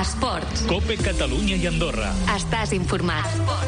Esports. COPE Catalunya i Andorra. Estàs informat.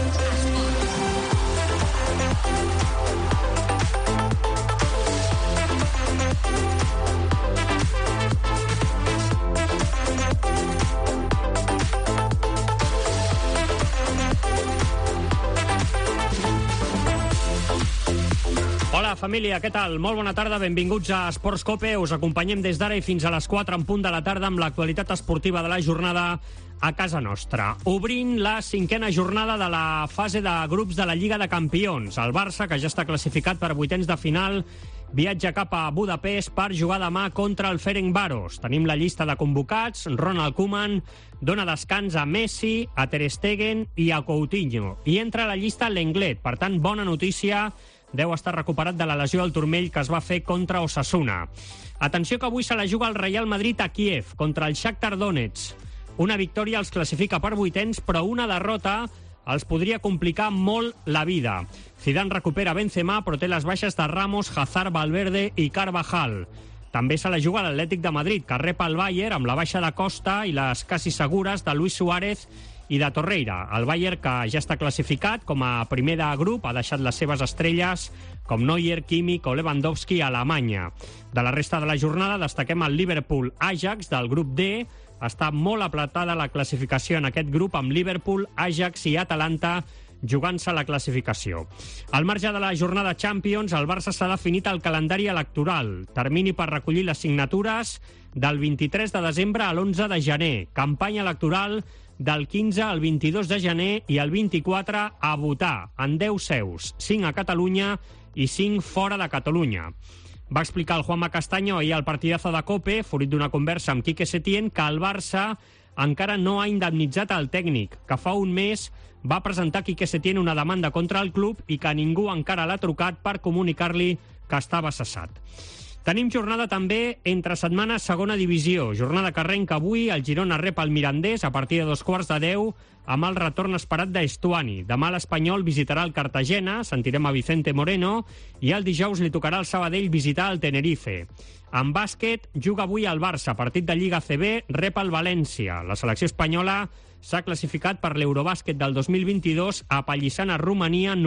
Hola, família, què tal? Molt bona tarda, benvinguts a Esports COPE. Us acompanyem des d'ara i fins a les 4 en punt de la tarda amb l'actualitat esportiva de la jornada a casa nostra. Obrint la 5a jornada de la fase de grups de la Lliga de Campions. El Barça, que ja està classificat per vuitens de final, viatja cap a Budapest per jugar demà contra el Ferencváros. Tenim la llista de convocats. Ronald Koeman dona descans a Messi, a Ter Stegen i a Coutinho. I entra a la llista Lenglet. Per tant, bona notícia. Deu estar recuperat de la lesió al turmell que es va fer contra Osasuna. Atenció que avui se la juga el Real Madrid a Kíev contra el Shakhtar Donetsk. Una victòria els classifica per vuitens, però una derrota els podria complicar molt la vida. Zidane recupera Benzema, però té les baixes de Ramos, Hazard, Valverde i Carvajal. També se la juga l'Atlètic de Madrid, que rep el Bayern amb la baixa de Costa i les quasi segures de Luis Suárez i de Torreira. El Bayern, que ja està classificat com a primer de grup, ha deixat les seves estrelles com Neuer, Kimmich o Lewandowski a Alemanya. De la resta de la jornada destaquem el Liverpool-Ajax del grup D. Està molt apretada la classificació en aquest grup amb Liverpool, Ajax i Atalanta jugant-se la classificació. Al marge de la jornada Champions, el Barça s'ha definit el calendari electoral. Termini per recollir les signatures del 23 de desembre a l'11 de gener. Campanya electoral del 15 al 22 de gener i el 24 a votar en 10 seus, 5 a Catalunya i 5 fora de Catalunya. Va explicar el Juanma Castaño ahir al partidazo de COPE, fruit d'una conversa amb Quique Setién, que el Barça encara no ha indemnitzat el tècnic, que fa un mes va presentar Quique Setién una demanda contra el club i que ningú encara l'ha trucat per comunicar-li que estava cessat. Tenim jornada també entre setmanes segona divisió. Jornada que arrenca avui, el Girona rep el Mirandés a partir de 2:15 amb el retorn esperat d'Estuani. Demà l'Espanyol visitarà el Cartagena, sentirem a Vicente Moreno, i el dijous li tocarà al Sabadell visitar el Tenerife. En bàsquet, juga avui el Barça, partit de Lliga CB, rep el València. La selecció espanyola s'ha classificat per l'Eurobàsquet del 2022 apallissant a Romania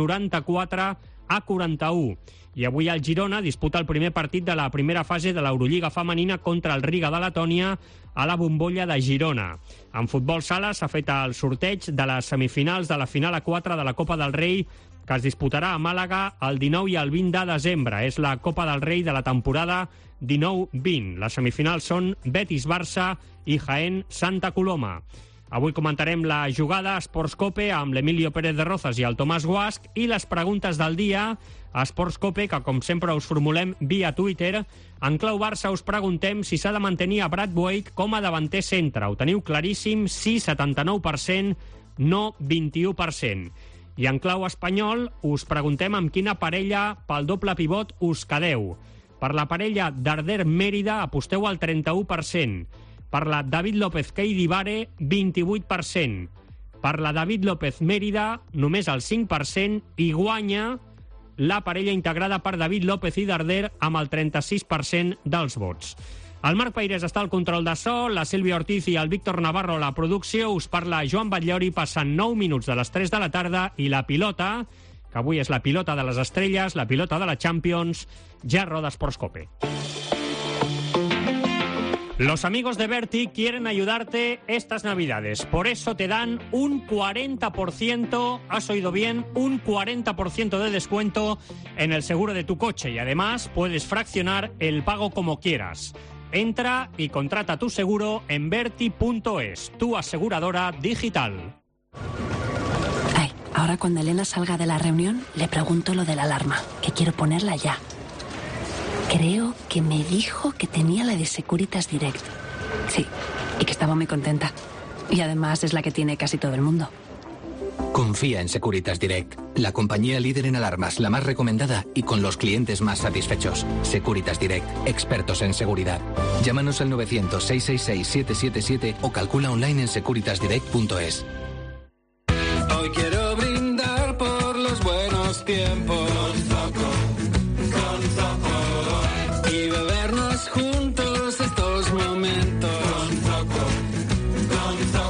94-41. I avui el Girona disputa el primer partit de la primera fase de l'Eurolliga femenina contra el Riga de Letònia a la bombolla de Girona. En futbol sala s'ha fet el sorteig de les semifinals de la final a 4 de la Copa del Rei, que es disputarà a Màlaga el 19 i el 20 de desembre. És la Copa del Rei de la temporada 19-20. Les semifinals són Betis-Barça i Jaén-Santa Coloma. Avui comentarem la jugada a Esports COPE amb l'Emilio Pérez de Rozas i el Tomàs Guasch i les preguntes del dia a Esports COPE, que com sempre us formulem via Twitter. En clau Barça us preguntem si s'ha de mantenir a Braithwaite com a davanter centre. Ho teniu claríssim, sí, 79%, no, 21%. I en clau espanyol us preguntem amb quina parella pel doble pivot us quedeu. Per la parella Darder-Mérida aposteu al 31%. Per la David López-Keidi Vare, 28%. Per la David López-Mérida, només el 5%, i guanya la parella integrada per David López i Darder amb el 36% dels vots. El Marc Peirés està al control de so, la Sílvia Ortiz i el Víctor Navarro a la producció. Us parla Joan Batllori, passant 9 minuts de les 3 de la tarda, i la pilota, que avui és la pilota de les estrelles, la pilota de la Champions, ja roda Esports COPE. Los amigos de Berti quieren ayudarte estas Navidades. Por eso te dan un 40%, has oído bien, un 40% de descuento en el seguro de tu coche. Y además puedes fraccionar el pago como quieras. Entra y contrata tu seguro en Berti.es, tu aseguradora digital. Ay, ahora cuando Elena salga de la reunión, le pregunto lo de la alarma, que quiero ponerla ya. Creo que me dijo que tenía la de Securitas Direct. Sí, y que estaba muy contenta. Y además es la que tiene casi todo el mundo. Confía en Securitas Direct, la compañía líder en alarmas, la más recomendada y con los clientes más satisfechos. Securitas Direct, expertos en seguridad. Llámanos al 900-666-777 o calcula online en securitasdirect.es. Hoy quiero brindar por los buenos tiempos. Y bebernos juntos estos momentos.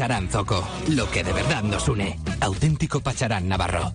Pacharán Zoco, lo que de verdad nos une. Auténtico Pacharán Navarro.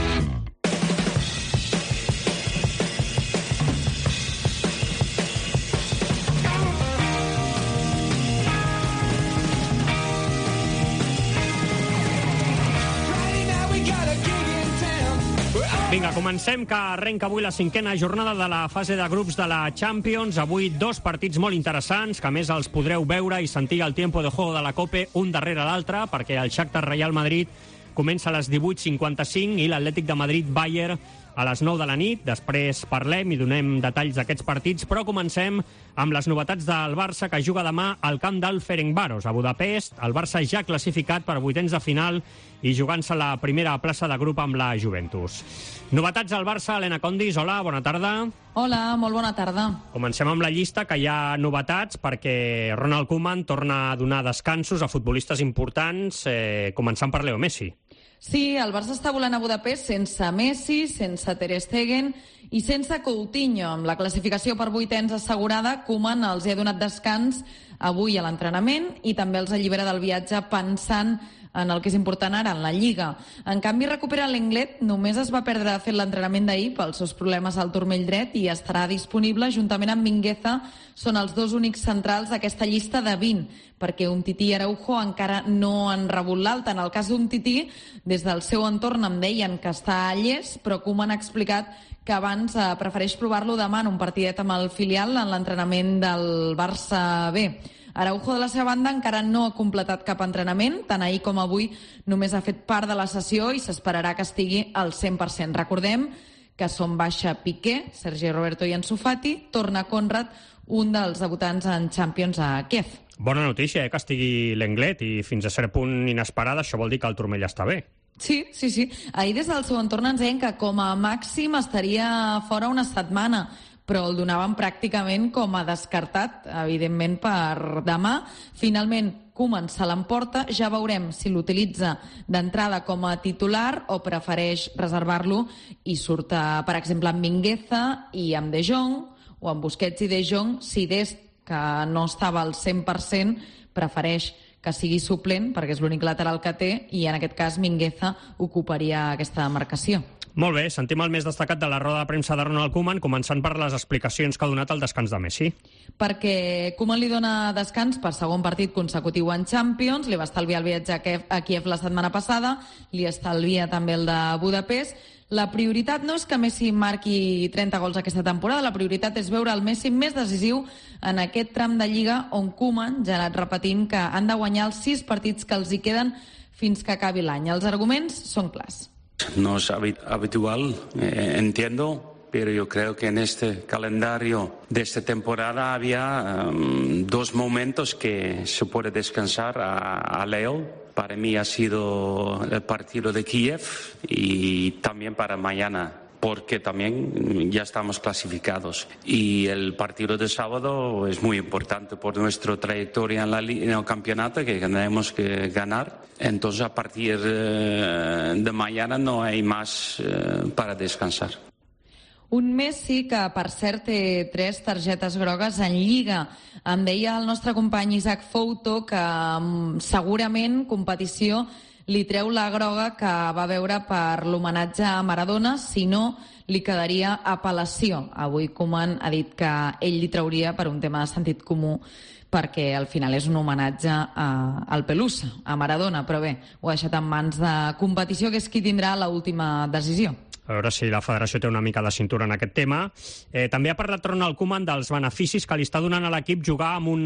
Vinga, comencem, que arrenca avui la 5a jornada de la fase de grups de la Champions. Avui 2 partits molt interessants, que a més els podreu veure i sentir al tiempo de juego de la COPE un darrere l'altre, perquè el Shakhtar Real Madrid comença a les 18:55 i l'Atlètic de Madrid-Bayern a les 9 de la nit. Després parlem i donem detalls d'aquests partits, però comencem amb les novetats del Barça, que juga demà al camp del Ferencváros, a Budapest. El Barça ja classificat per vuitens de final i jugant-se la primera plaça de grup amb la Juventus. Novetats al Barça, Helena Condis, hola, bona tarda. Hola, molt bona tarda. Comencem amb la llista, que hi ha novetats, perquè Ronald Koeman torna a donar descansos a futbolistes importants, començant per Leo Messi. Sí, el Barça està volant a Budapest sense Messi, sense Ter Stegen i sense Coutinho. Amb la classificació per vuitens assegurada, Koeman els ha donat descans avui a l'entrenament i també els allibera del viatge pensant en el que és important ara, en la Lliga. En canvi, recupera l'Englet, només es va perdre de fet l'entrenament d'ahir pels seus problemes al turmell dret i estarà disponible juntament amb Mingueza. Són els dos únics centrals d'aquesta llista de 20, perquè Umtiti i Araujo encara no han rebut l'alta. En el cas d'Umtiti, des del seu entorn em deien que està llest, però Koeman ha explicat que abans prefereix provar-lo demà en un partidet amb el filial en l'entrenament del Barça B. Araujo, de la seva banda, encara no ha completat cap entrenament. Tant ahir com avui només ha fet part de la sessió i s'esperarà que estigui al 100%. Recordem que són baixa Piqué, Sergi Roberto i Ansu Fati. Torna Konrad, un dels debutants en Champions a Kiev. Bona notícia, que estigui l'Englet, i fins a cert punt inesperada, això vol dir que el turmell està bé. Sí. Ahir des del seu entorn ens deien que com a màxim estaria fora una setmana, però el donaven pràcticament com a descartat, evidentment, per demà. Finalment, Koeman se l'emporta. Ja veurem si l'utilitza d'entrada com a titular o prefereix reservar-lo i surt, per exemple, amb Mingueza i amb De Jong, o amb Busquets i De Jong, si Dest, que no estava al 100%, prefereix que sigui suplent, perquè és l'únic lateral que té, i en aquest cas Mingueza ocuparia aquesta marcació. Molt bé, sentim el més destacat de la roda de premsa de Ronald Koeman, començant per les explicacions que ha donat al descans de Messi. Perquè Koeman li dona descans per segon partit consecutiu en Champions, li va estalviar el viatge a Kiev la setmana passada, li estalvia també el de Budapest. La prioritat no és que Messi marqui 30 gols aquesta temporada, la prioritat és veure el Messi més decisiu en aquest tram de Lliga on Koeman ja ha anat repetint que han de guanyar els 6 partits que els hi queden fins que acabi l'any. Els arguments són clars. No es habitual, entiendo, pero yo creo que en este calendario de esta temporada había 2 momentos que se puede descansar a Leo. Para mí ha sido el partido de Kiev y también para mañana, porque también ya estamos clasificados. Y el partido de sábado es muy importante por nuestra trayectoria en el campeonato, que tenemos que ganar. Entonces, a partir de mañana no hay más para descansar. Un Messi que, per cert, té 3 targetes grogues en Lliga. Em deia el nostre company Isaac Fouto que segurament competició li treu la groga que va veure per l'homenatge a Maradona, si no li quedaria apel·lació. Avui Koeman ha dit que ell li trauria per un tema de sentit comú, perquè al final és un homenatge al Pelusa, a Maradona, però bé, ho ha deixat en mans de competició, que és qui tindrà l'última decisió. A veure si la federació té una mica de cintura en aquest tema. També ha parlat Ronald Koeman dels beneficis que li està donant a l'equip jugar amb un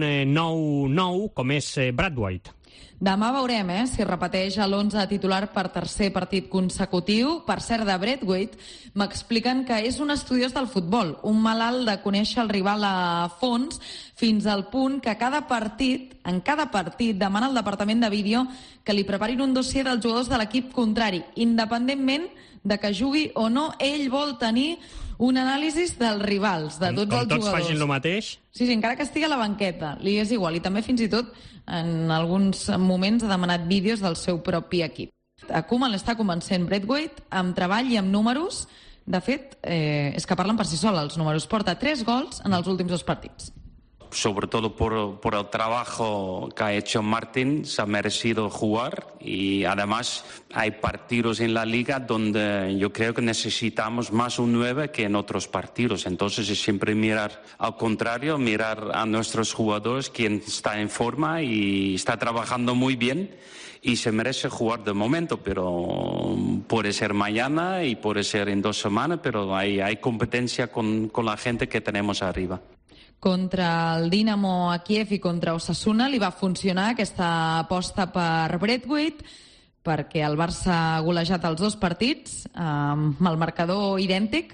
nou com és Braithwaite. Demà veurem si repeteix l'11 titular per tercer partit consecutiu. Per cert, de Braithwaite m'expliquen que és un estudiós del futbol, un malalt de conèixer el rival a fons, fins al punt que en cada partit demana al departament de vídeo que li preparin un dossier dels jugadors de l'equip contrari. Independentment de que jugui o no, ell vol tenir un anàlisi dels rivals, de tots els jugadors. Com tots facin el mateix? Sí, encara que estigui a la banqueta, li és igual. I també fins i tot en alguns moments ha demanat vídeos del seu propi equip. A Koeman l'està convencent Braithwaite amb treball i amb números. De fet, és que parlen per si sol els números. Porta 3 gols en els últims 2 partits. sobre todo por el trabajo que ha hecho Martín, se ha merecido jugar y además hay partidos en la liga donde yo creo que necesitamos más un 9 que en otros partidos. Entonces es siempre mirar al contrario, mirar a nuestros jugadores, quien está en forma y está trabajando muy bien y se merece jugar de momento, pero puede ser mañana y puede ser en 2 semanas, pero hay competencia con la gente que tenemos arriba. Contra el Dinamo a Kiev i contra Osasuna li va funcionar aquesta aposta per Braithwaite, perquè el Barça ha golejat els 2 partits amb el marcador idèntic,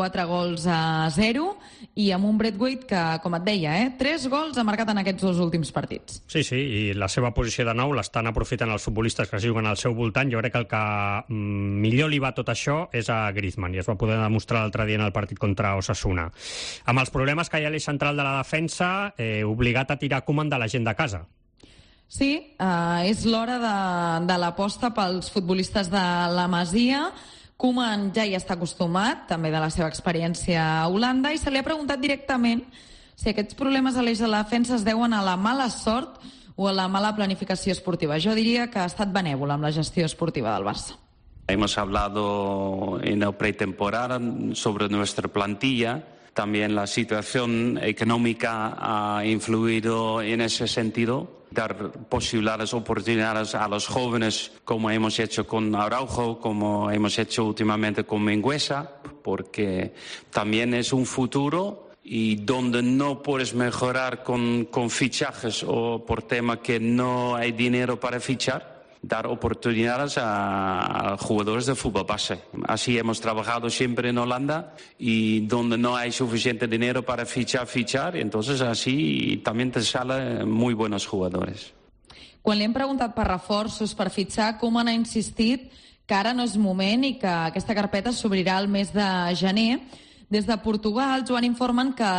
4-0, i amb un Braithwaite que, com et deia, 3 gols ha marcat en aquests 2 últims partits. Sí, i la seva posició de nou l'estan aprofitant els futbolistes que juguen al seu voltant. Jo crec que el que millor li va tot això és a Griezmann, i es va poder demostrar l'altre dia en el partit contra Osasuna. Amb els problemes que hi ha a l'eix central de la defensa, obligat a tirar Koeman de la gent de casa. Sí, és l'hora de l'aposta pels futbolistes de la Masia. Koeman ja hi està acostumat, també de la seva experiència a Holanda, i se li ha preguntat directament si aquests problemes a l'eix de la defensa es deuen a la mala sort o a la mala planificació esportiva. Jo diria que ha estat benèvol amb la gestió esportiva del Barça. Hemos hablado en la pretemporada sobre nuestra plantilla. También la situación económica ha influido en ese sentido. Dar posibles oportunidades a los jóvenes, como hemos hecho con Araujo, como hemos hecho últimamente con Mingueza, porque también es un futuro y donde no puedes mejorar con fichajes o por tema que no hay dinero para fichar, dar oportunidades a jugadores de fútbol base. Así hemos trabajado siempre en Holanda y donde no hay suficiente dinero para fichar, entonces así también te salen muy buenos jugadores. Quan li hem preguntat per reforços, per fitxar, Koeman ha insistit que ara no és moment i que aquesta carpeta s'obrirà el mes de gener. Des de Portugal, Joan, informen que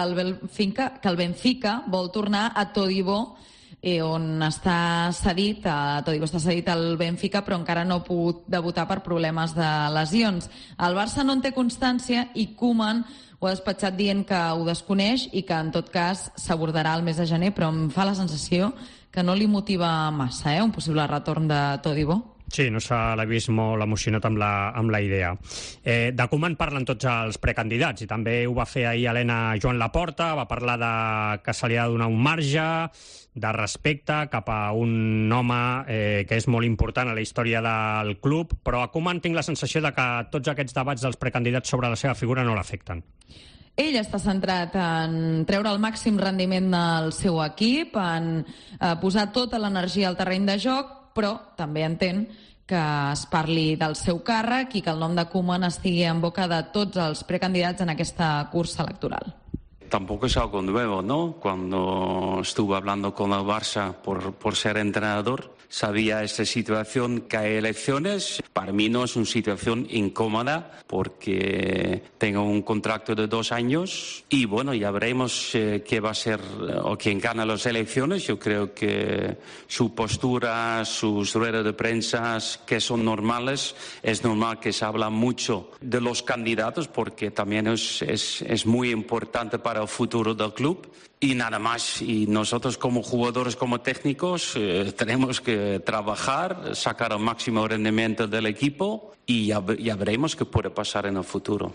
el Benfica vol tornar a Todibo, on està cedit, Todibo està cedit al Benfica, però encara no ha pogut debutar per problemes de lesions. El Barça no en té constància i Koeman ho ha despatxat dient que ho desconeix i que en tot cas s'abordarà el mes de gener, però em fa la sensació que no li motiva massa, un possible retorn de Todibo. Sí, no se l'ha vist molt emocionat amb la idea. De Koeman parlen tots els precandidats i també ho va fer ahir Helena Joan Laporta, va parlar que se li ha de donar un marge de respecte cap a un home que és molt important a la història del club, però a Koeman tinc la sensació de que tots aquests debats dels precandidats sobre la seva figura no l'afecten. Ell està centrat en treure el màxim rendiment del seu equip, en posar tota l'energia al terreny de joc, però també entén que es parli del seu càrrec i que el nom de Koeman estigui en boca de tots els precandidats en aquesta cursa electoral. Tampoco es algo nuevo, ¿no? Cuando estuve hablando con el Barça por ser entrenador, sabía esta situación que hay elecciones. Para mí no es una situación incómoda porque tengo un contrato de 2 años y bueno, ya veremos qué va a ser o quién gana las elecciones. Yo creo que su postura, sus ruedas de prensa, que son normales, es normal que se habla mucho de los candidatos porque también es muy importante para el futuro del club. Y nada más, y nosotros como jugadores, como técnicos, tenemos que trabajar, sacar el máximo rendimiento del equipo y ya veremos qué puede pasar en el futuro.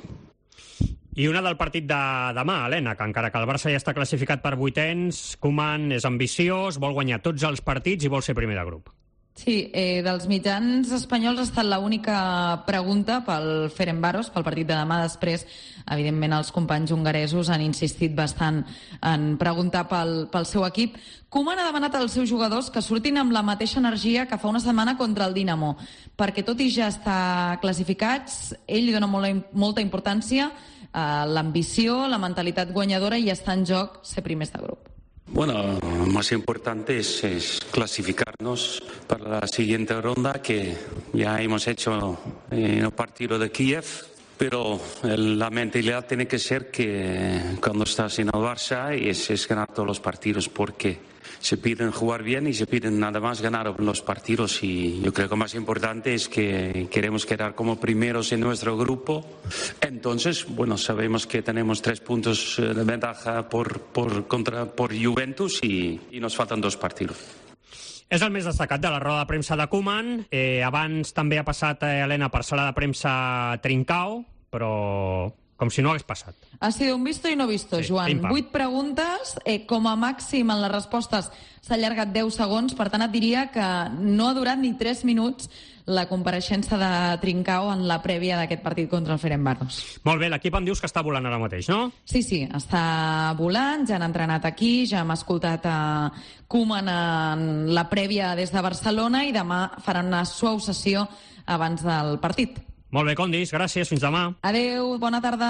I una del partit de demà, Helena, que encara que el Barça ja està classificat per 8ens, Koeman és ambiciós, vol guanyar tots els partits i vol ser primer de grup. Sí, dels mitjans espanyols ha estat l'única pregunta pel Ferencváros, pel partit de demà. Després, evidentment, els companys hongaresos han insistit bastant en preguntar pel seu equip. Koeman ha demanat als seus jugadors que surtin amb la mateixa energia que fa una setmana contra el Dinamo, perquè tot i ja estar classificats, ell li dona molta importància a l'ambició, la mentalitat guanyadora i està en joc ser primers de grup. Bueno, lo más importante es clasificarnos para la siguiente ronda que ya hemos hecho en el partido de Kiev, pero la mentalidad tiene que ser que cuando estás en el Barça es ganar todos los partidos porque se piden jugar bien y se piden nada más ganar los partidos. Y yo creo que lo más importante es que queremos quedar como primeros en nuestro grupo. Entonces, bueno, sabemos que tenemos 3 puntos de ventaja por Juventus y nos faltan 2 partidos. És el més destacat de la roda de premsa de Koeman. Abans també ha passat Elena per sala de premsa Trincao, però com si no hagués passat. Ha sido un visto y no visto, sí, Joan. 8 preguntes, com a màxim en les respostes s'ha allargat 10 segons, per tant et diria que no ha durat ni 3 minuts la compareixença de Trincao en la prèvia d'aquest partit contra el Ferencváros. Molt bé, l'equip em dius que està volant ara mateix, no? Sí, està volant, ja han entrenat aquí, ja hem escoltat a Koeman en la prèvia des de Barcelona i demà faran una suau sessió abans del partit. Molt bé, Condis, gràcies, fins demà. Adeu, bona tarda.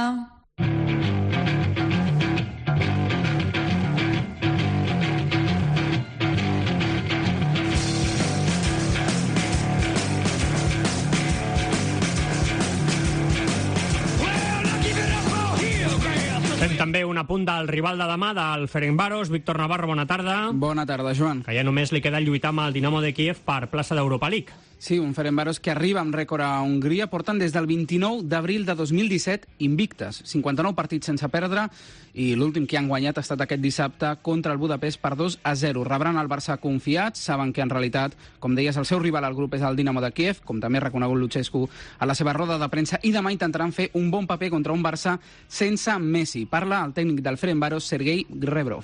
Fem també un apunt del rival de demà, del Ferencváros. Víctor Navarro, bona tarda. Bona tarda, Joan. Que ja només li queda lluitar amb el Dinamo de Kiev per plaça d'Europa League. Sí, un Ferencváros que arriba amb rècord a Hongria. Porten des del 29 d'abril de 2017 invictes. 59 partits sense perdre i l'últim que han guanyat ha estat aquest dissabte contra el Budapest per 2-0. Rebran el Barça confiats. Saben que en realitat, com deies, el seu rival al grup és el Dinamo de Kiev, com també ha reconegut Lucescu a la seva roda de premsa, i demà intentaran fer un bon paper contra un Barça sense Messi. Parla el tècnic del Ferencváros, Sergei Rebrov.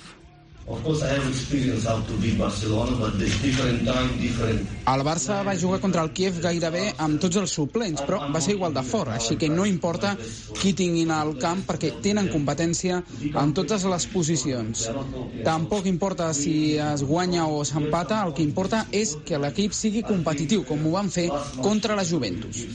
El Barça va jugar contra el Kiev gairebé amb tots els suplents, però va ser igual de fort, així que no importa qui tinguin al camp perquè tenen competència en totes les posicions. Tampoc importa si es guanya o s'empata, el que importa és que l'equip sigui competitiu, com ho van fer contra la Juventus.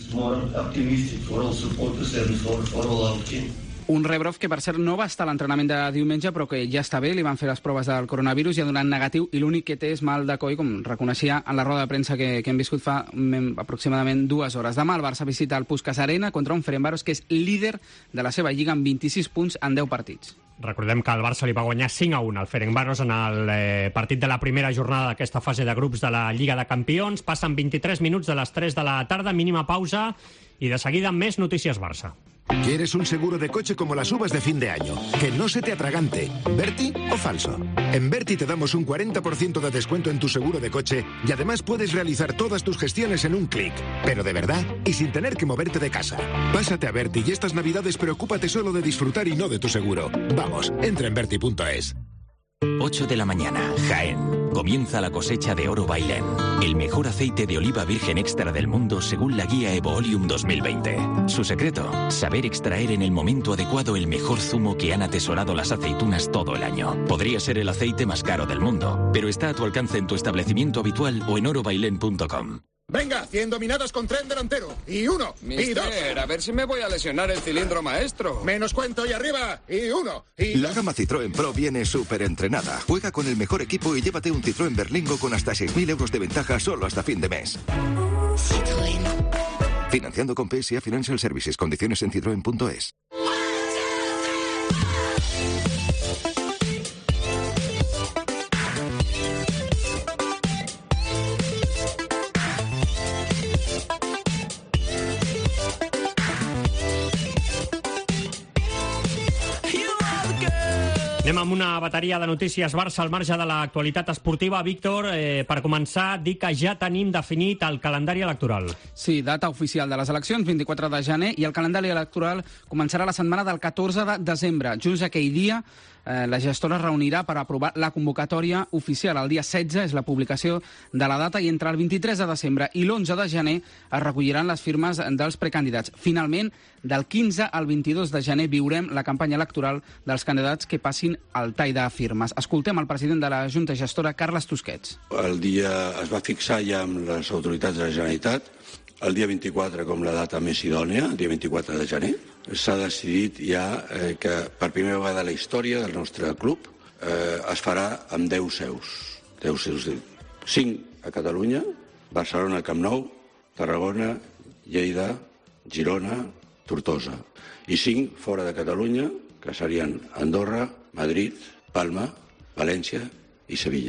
Un Rebrov que, per cert, no va estar a l'entrenament de diumenge, però que ja està bé, li van fer les proves del coronavirus i ha donat negatiu, i l'únic que té és mal de coll, com reconeixia en la roda de premsa que hem viscut fa aproximadament 2 hores. Demà el Barça visita el Puskás Arena contra un Ferencváros que és líder de la seva lliga amb 26 punts en 10 partits. Recordem que el Barça li va guanyar 5-1 al Ferencváros en el partit de la primera jornada d'aquesta fase de grups de la Lliga de Campions. Passen 23 minuts de les 3 de la tarda, mínima pausa, i de seguida més notícies Barça. ¿Quieres un seguro de coche como las uvas de fin de año? Que no se te atragante. ¿Berti o falso? En Berti te damos un 40% de descuento en tu seguro de coche y además puedes realizar todas tus gestiones en un clic. Pero de verdad y sin tener que moverte de casa. Pásate a Berti y estas navidades preocúpate solo de disfrutar y no de tu seguro. Vamos, entra en Berti.es. 8 de la mañana, Jaén. Comienza la cosecha de Oro Bailén, el mejor aceite de oliva virgen extra del mundo según la guía Evoolium 2020. Su secreto, saber extraer en el momento adecuado el mejor zumo que han atesorado las aceitunas todo el año. Podría ser el aceite más caro del mundo, pero está a tu alcance en tu establecimiento habitual o en orobailén.com. Venga, 100 dominadas con tren delantero. Y 1, y 2. A ver si me voy a lesionar el cilindro maestro. Menos cuento y arriba. Y 1, y 2. La gama Citroën Pro viene súper entrenada. Juega con el mejor equipo y llévate un Citroën Berlingo con hasta 6.000 euros de ventaja solo hasta fin de mes. Citroën. Financiando con PSA Financial Services. Condiciones en citroen.es. Anem amb una bateria de notícies Barça al marge de l'actualitat esportiva. Víctor, per començar, dir que ja tenim definit el calendari electoral. Sí, data oficial de les eleccions, 24 de gener, i el calendari electoral començarà la setmana del 14 de desembre. Just aquell dia, la gestora es reunirà per aprovar la convocatòria oficial. El dia 16 és la publicació de la data i entre el 23 de desembre i l'11 de gener es recolliran les firmes dels precandidats. Finalment, del 15 al 22 de gener viurem la campanya electoral dels candidats que passin el tall de firmes. Escoltem el president de la Junta Gestora, Carles Tusquets. El dia es va fixar ja amb les autoritats de la Generalitat, el dia 24 com la data més idònia, el dia 24 de gener. S'ha decidit ja que per primera vegada a la història del nostre club es farà amb 10 seus. 10 seus, 5 a Catalunya, Barcelona, Camp Nou, Tarragona, Lleida, Girona, Tortosa. I 5 fora de Catalunya, que serien Andorra, Madrid, Palma, València i Sevilla.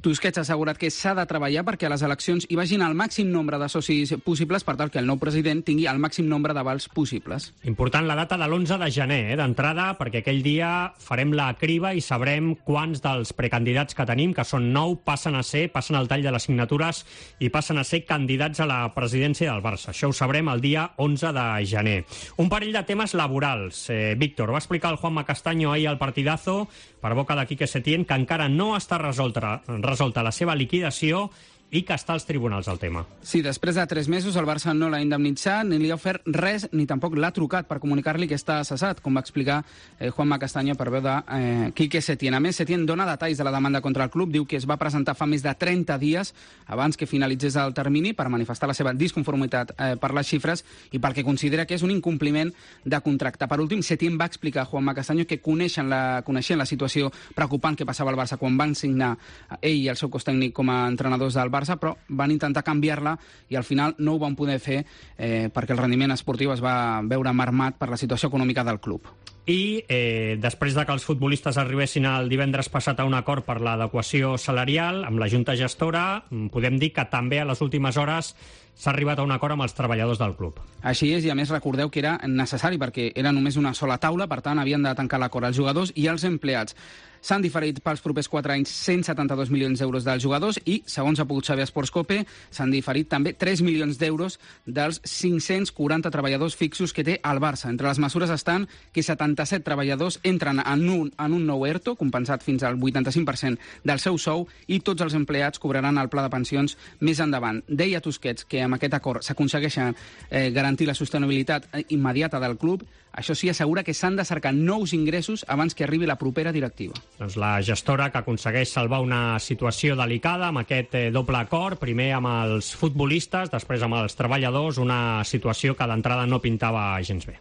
Tusquets ha assegurat que s'ha de treballar perquè a les eleccions hi vagin el màxim nombre de socis possibles per tal que el nou president tingui el màxim nombre d'avals possibles. Important la data de l'11 de gener, d'entrada, perquè aquell dia farem la criba i sabrem quants dels precandidats que tenim, que són 9, passen al tall de les signatures i passen a ser candidats a la presidència del Barça. Això ho sabrem el dia 11 de gener. Un parell de temes laborals. Víctor, va explicar el Juanma Castaño ahir al Partidazo, per boca de Quique Setién, que encara no està resolta la seva liquidació i que està als tribunals el tema. Sí, després de 3 mesos el Barça no l'ha indemnitzat, ni li ha ofert res, ni tampoc l'ha trucat per comunicar-li que està cessat, com va explicar Juanma Castaño per veu de Quique Setién. A més, Setién dona detalls de la demanda contra el club, diu que es va presentar fa més de 30 dies abans que finalitzés el termini per manifestar la seva disconformitat per les xifres i perquè considera que és un incompliment de contracte. Per últim, Setién va explicar a Juanma Castaño que coneixen la situació preocupant que passava al Barça quan van signar ell i el seu cos tècnic com a entrenadors del Barça, però van intentar canviar-la i al final no ho van poder fer perquè el rendiment esportiu es va veure marmat per la situació econòmica del club. I després de que els futbolistes arribessin el divendres passat a un acord per l'adequació salarial amb la Junta Gestora, podem dir que també a les últimes hores s'ha arribat a un acord amb els treballadors del club. Així és, i a més recordeu que era necessari perquè era només una sola taula, per tant havien de tancar l'acord els jugadors i els empleats. S'han diferit pels propers 4 anys 172 milions d'euros dels jugadors i, segons ha pogut saber Sportscope, s'han diferit també 3 milions d'euros dels 540 treballadors fixos que té el Barça. Entre les mesures estan que 77 treballadors entren en un nou ERTO, compensat fins al 85% del seu sou, i tots els empleats cobraran el pla de pensions més endavant. Deia Tusquets que amb aquest acord s'aconsegueix garantir la sostenibilitat immediata del club. Això sí, assegura que s'han de cercar nous ingressos abans que arribi la propera directiva. Doncs la gestora que aconsegueix salvar una situació delicada amb aquest doble acord, primer amb els futbolistes, després amb els treballadors, una situació que d'entrada no pintava gens bé.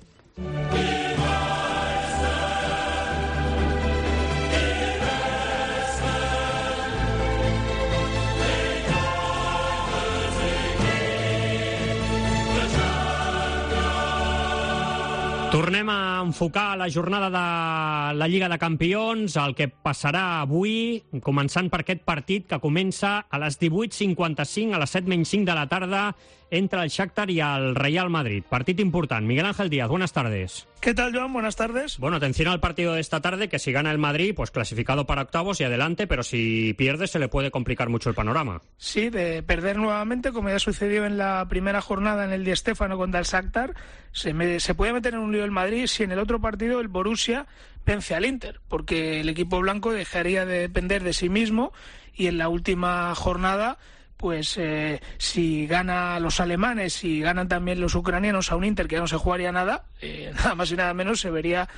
Tornem a enfocar la jornada de la Lliga de Campions, el que passarà avui, començant per aquest partit que comença a les 18:55, a les 7:05 de la tarda, entre el Shakhtar y el Real Madrid. Partido importante. Miguel Ángel Díaz, buenas tardes. ¿Qué tal, Joan? Buenas tardes. Bueno, atención al partido de esta tarde, que si gana el Madrid, pues clasificado para octavos y adelante, pero si pierde se le puede complicar mucho el panorama. Sí, de perder nuevamente, como ya sucedió en la primera jornada en el Di Stéfano contra el Shakhtar, se puede meter en un lío el Madrid si en el otro partido el Borussia vence al Inter, porque el equipo blanco dejaría de depender de sí mismo y en la última jornada, pues si gana los alemanes y ganan también los ucranianos a un Inter que no se jugaría nada, nada más y nada menos se vería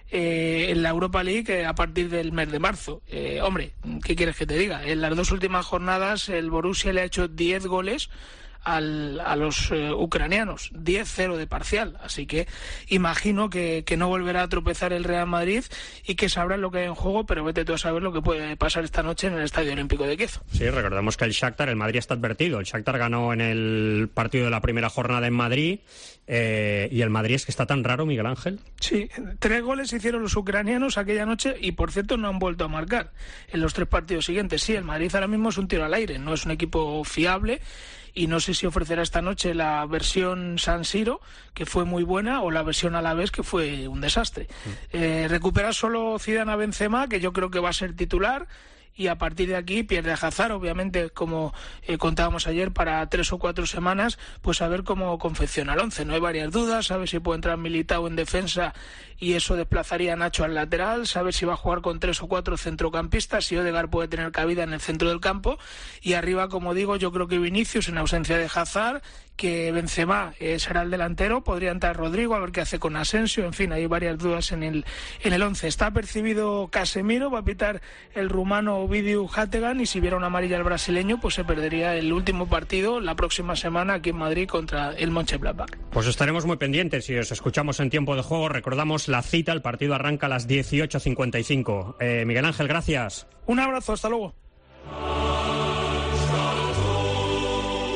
en la Europa League a partir del mes de marzo. Hombre, ¿qué quieres que te diga? En las dos últimas jornadas el Borussia le ha hecho 10 goles a los ucranianos, 10-0 de parcial, así que imagino que no volverá a tropezar el Real Madrid y que sabrán lo que hay en juego, pero vete tú a saber lo que puede pasar esta noche en el Estadio Olímpico de Kiev. Sí, recordemos que el Madrid está advertido, el Shakhtar ganó en el partido de la primera jornada en Madrid y el Madrid es que está tan raro, Miguel Ángel. Sí, 3 goles hicieron los ucranianos aquella noche y por cierto no han vuelto a marcar en los 3 partidos siguientes. Sí, el Madrid ahora mismo es un tiro al aire, no es un equipo fiable. Y no sé si ofrecerá esta noche la versión San Siro, que fue muy buena, o la versión Alavés, que fue un desastre. Recupera solo Zidane a Benzema, que yo creo que va a ser titular, y a partir de aquí pierde a Hazard, obviamente, como contábamos ayer, para 3 o 4 semanas, pues a ver cómo confecciona el 11. No hay varias dudas, sabe si puede entrar Militao en defensa y eso desplazaría a Nacho al lateral, sabe si va a jugar con 3 o 4 centrocampistas, si Odegaard puede tener cabida en el centro del campo, y arriba, como digo, yo creo que Vinicius en ausencia de Hazard, que Benzema será el delantero, podría entrar Rodrigo, a ver qué hace con Asensio, en fin, hay varias dudas en el 11. Está percibido Casemiro, va a pitar el rumano Ovidiu Hategan, y si viera una amarilla al brasileño, pues se perdería el último partido la próxima semana aquí en Madrid contra el Mönchengladbach. Pues estaremos muy pendientes y os escuchamos en tiempo de juego. Recordamos la cita, el partido arranca a las 18:55. Miguel Ángel, gracias. Un abrazo, hasta luego.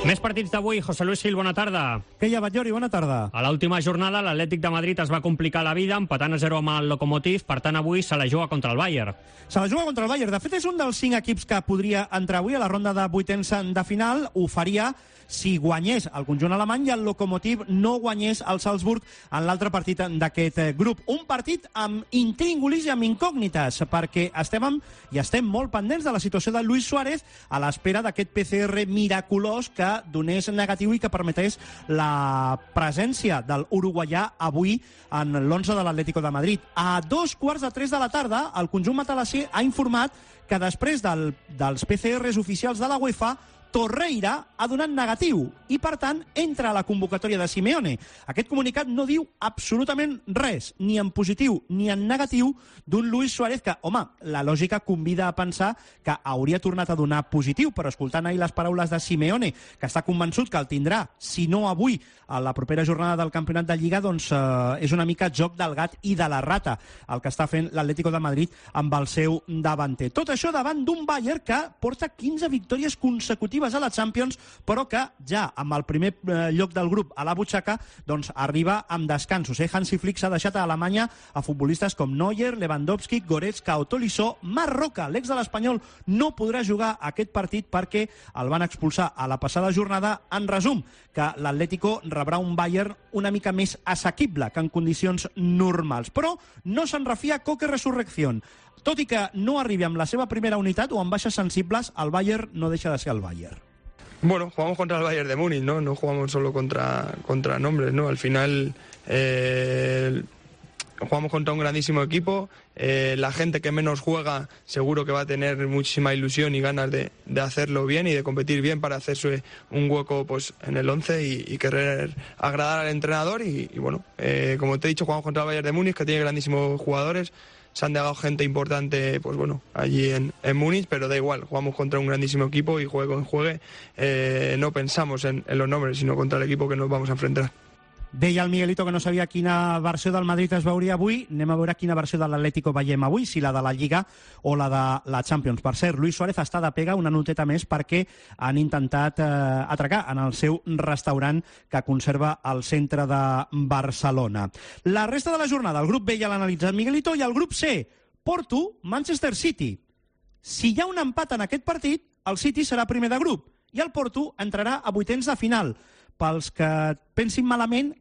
Més partits d'avui. José Luis Gil, bona tarda. Què hi ha, Batllori? Bona tarda. A l'última jornada, l'Atlètic de Madrid es va complicar la vida empatant a 0 amb el Lokomotiv, per tant, avui se la juga contra el Bayern. Se la juga contra el Bayern. De fet, és un dels 5 equips que podria entrar avui a la ronda de vuitens de final. Ho faria si guanyés el conjunt alemany i el Lokomotiv no guanyés el Salzburg en l'altre partit d'aquest grup. Un partit amb intríngulis i amb incògnites, perquè estem molt pendents de la situació de Luis Suárez a l'espera d'aquest PCR miraculós que donés negatiu i que permetés la presència de l'uruguaià avui en l'11 de l'Atlético de Madrid. A 2:15 de la tarda, el conjunt matalasser ha informat que després dels PCRs oficials de la UEFA, Torreira ha donat negatiu i, per tant, entra a la convocatòria de Simeone. Aquest comunicat no diu absolutament res, ni en positiu ni en negatiu, d'un Luis Suárez que, home, la lògica convida a pensar que hauria tornat a donar positiu, però escoltant ahir les paraules de Simeone, que està convençut que el tindrà, si no avui, a la propera jornada del Campionat de Lliga, doncs és una mica joc del gat i de la rata el que està fent l'Atlético de Madrid amb el seu davanter. Tot això davant d'un Bayern que porta 15 victòries consecutives a la Champions, però que ja amb el primer lloc del grup a la butxaca doncs arriba amb descansos. Hansi Flick s'ha deixat a Alemanya a futbolistes com Neuer, Lewandowski, Goretzka o Tolisso. Marc Roca, l'ex de l'Espanyol, no podrà jugar aquest partit perquè el van expulsar a la passada jornada. En resum, que l'Atlético rebrà un Bayern una mica més assequible que en condicions normals. Però no se'n refia Coque Resurrección. Tot i que no arribi amb la seva primera unitat o amb baixes sensibles, el Bayern no deixa de ser el Bayern. Bueno, jugamos contra el Bayern de Múnich, ¿no? No jugamos solo contra nombres, ¿no? Al final jugamos contra un grandísimo equipo. La gente que menos juega seguro que va a tener muchísima ilusión y ganas de hacerlo bien y de competir bien para hacerse un hueco pues en el 11 y querer agradar al entrenador. Y bueno, como te he dicho, jugamos contra el Bayern de Múnich, que tiene grandísimos jugadores. Se han llegado gente importante, pues bueno, allí en Múnich, pero da igual, jugamos contra un grandísimo equipo y juegue con juegue, no pensamos en los nombres, sino contra el equipo que nos vamos a enfrentar. Deia el Miguelito que no sabia quina versió del Madrid es veuria avui. Anem a veure quina versió de l'Atlético veiem avui, si la de la Lliga o la de la Champions. Per cert, Luis Suárez està de pega, una noteta més, perquè han intentat atracar en el seu restaurant que conserva al centre de Barcelona. La resta de la jornada, el grup B ja l'ha analitzat Miguelito, i el grup C, Porto, Manchester City. Si hi ha un empat en aquest partit, el City serà primer de grup i el Porto entrarà a vuitens de final. Pels que pensin malament,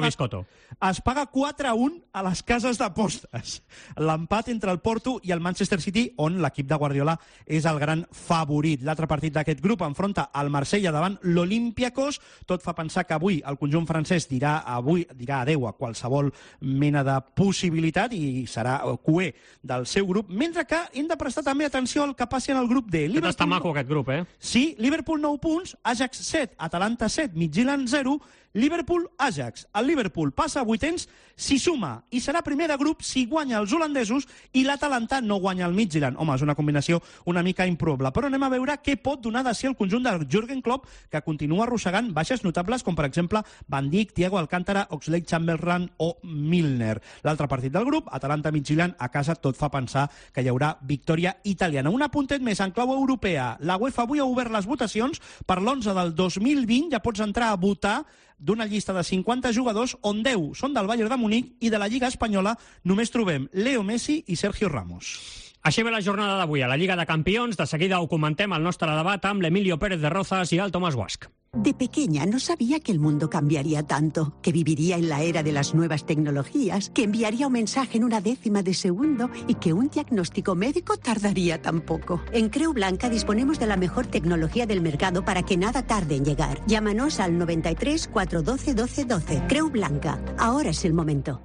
es paga 4-1 a les cases d'apostes. L'empat entre el Porto i el Manchester City, on l'equip de Guardiola és el gran favorit. L'altre partit d'aquest grup enfronta el Marsella davant l'Olympiacos. Tot fa pensar que avui el conjunt francès dirà adeu a qualsevol mena de possibilitat i serà cuer del seu grup, mentre que hem de prestar també atenció al que passi en el grup D. Està maco aquest grup, eh? Sí, Liverpool 9 punts, Ajax 7, Atalanta 7, Midtjylland 0, Liverpool-Ajax. El Liverpool passa a vuitens si suma i serà primer de grup si guanya els holandesos i l'Atalanta no guanya el Midtjylland. Home, és una combinació una mica improbable, però anem a veure què pot donar de si el conjunt de Jürgen Klopp, que continua arrossegant baixes notables com, per exemple, Van Dijk, Thiago Alcántara, Oxlade-Chamberlain o Milner. L'altre partit del grup, Atalanta-Midtjylland, a casa tot fa pensar que hi haurà victòria italiana. Un apuntet més en clau europea. La UEFA avui ha obert les votacions per l'11 del 2020. Ja pots entrar a votar d'una llista de 50 jugadors on 10 són del Bayern de Múnich i de la Lliga Espanyola només trobem Leo Messi i Sergio Ramos. Així ve la jornada d'avui a la Lliga de Campions. De seguida ho comentem al nostre debat amb l'Emilio Pérez de Rozas i el Tomàs Guasch. De pequeña no sabía que el mundo cambiaría tanto, que viviría en la era de las nuevas tecnologías, que enviaría un mensaje en una décima de segundo y que un diagnóstico médico tardaría tan poco. En Creu Blanca disponemos de la mejor tecnología del mercado para que nada tarde en llegar. Llámanos al 93 412 1212. Creu Blanca. Ahora es el momento.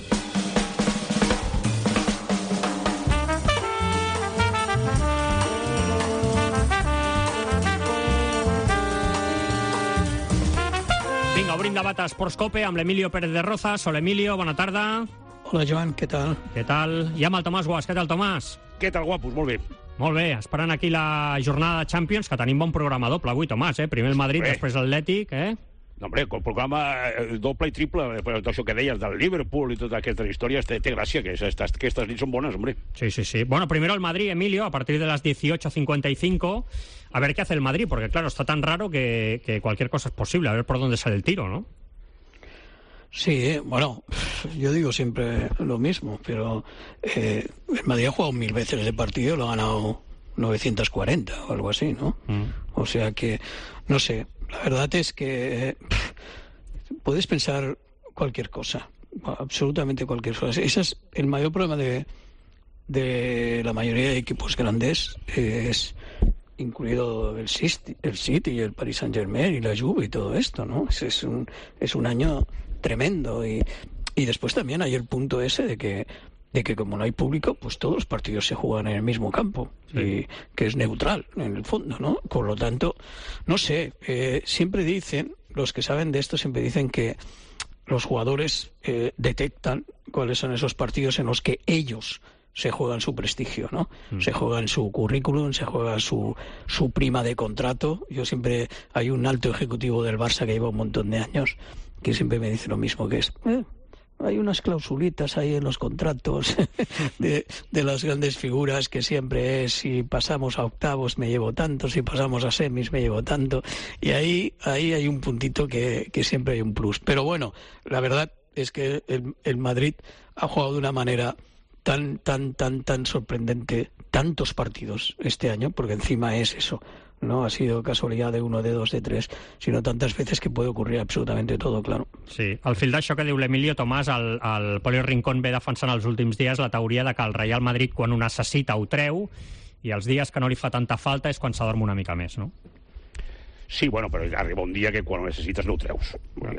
Vinga, obrim debat a Esportscope amb l'Emilio Pérez de Rozas. Hola, Emilio, bona tarda. Hola, Joan, què tal? Què tal? I amb el Tomàs Guasch. Què tal, Tomàs? Què tal, guapos? Molt bé. Molt bé, esperant aquí la jornada de Champions, que tenim bon programa doble avui, Tomàs, eh? Primer el Madrid, després l'Atlètic, eh? No, hombre, el programa doble i triple, tot això que deies del Liverpool y todas aquestes històries, té gràcia, que estas nits són bones, hombre. Sí. Bueno, primero el Madrid, Emilio, a partir de las 18:55, a ver qué hace el Madrid, porque claro, está tan raro que cualquier cosa es posible, a ver por dónde sale el tiro, ¿no? Sí, bueno, yo digo siempre lo mismo, pero el Madrid ha jugado 1000 veces ese partido y lo ha ganado 940 o algo así, ¿no? O sea que, no sé, la verdad es que puedes pensar cualquier cosa, absolutamente cualquier cosa. Ese es el mayor problema de la mayoría de equipos grandes, es incluido el City y el Paris Saint-Germain y la Juve y todo esto, ¿no? Es un año tremendo y después también hay el punto ese de que como no hay público, pues todos los partidos se juegan en el mismo campo, y que es neutral en el fondo, ¿no? Por lo tanto, no sé, siempre dicen, los que saben de esto siempre dicen que los jugadores detectan cuáles son esos partidos en los que ellos se juegan su prestigio, ¿no? Se juegan su currículum, se juega su prima de contrato. Hay un alto ejecutivo del Barça que lleva un montón de años que siempre me dice lo mismo, que es hay unas clausulitas ahí en los contratos de las grandes figuras, que siempre es: si pasamos a octavos me llevo tanto, si pasamos a semis me llevo tanto, y ahí hay un puntito que siempre hay un plus. Pero bueno, la verdad es que el Madrid ha jugado de una manera tan sorprendente tantos partidos este año, porque encima es eso, no ha sido casualidad de 1, de 2, de 3, sino tantas veces que puede ocurrir absolutamente todo, claro. Sí, al fil d'això que diu l'Emilio, Tomàs, el Poli Rincón ve defensant els últims dies la teoria de que el Real Madrid, quan ho necessita, ho treu, i els dies que no li fa tanta falta és quan s'adorm una mica més, no? Sí, bueno, però arriba un dia que quan ho necessites no ho treus.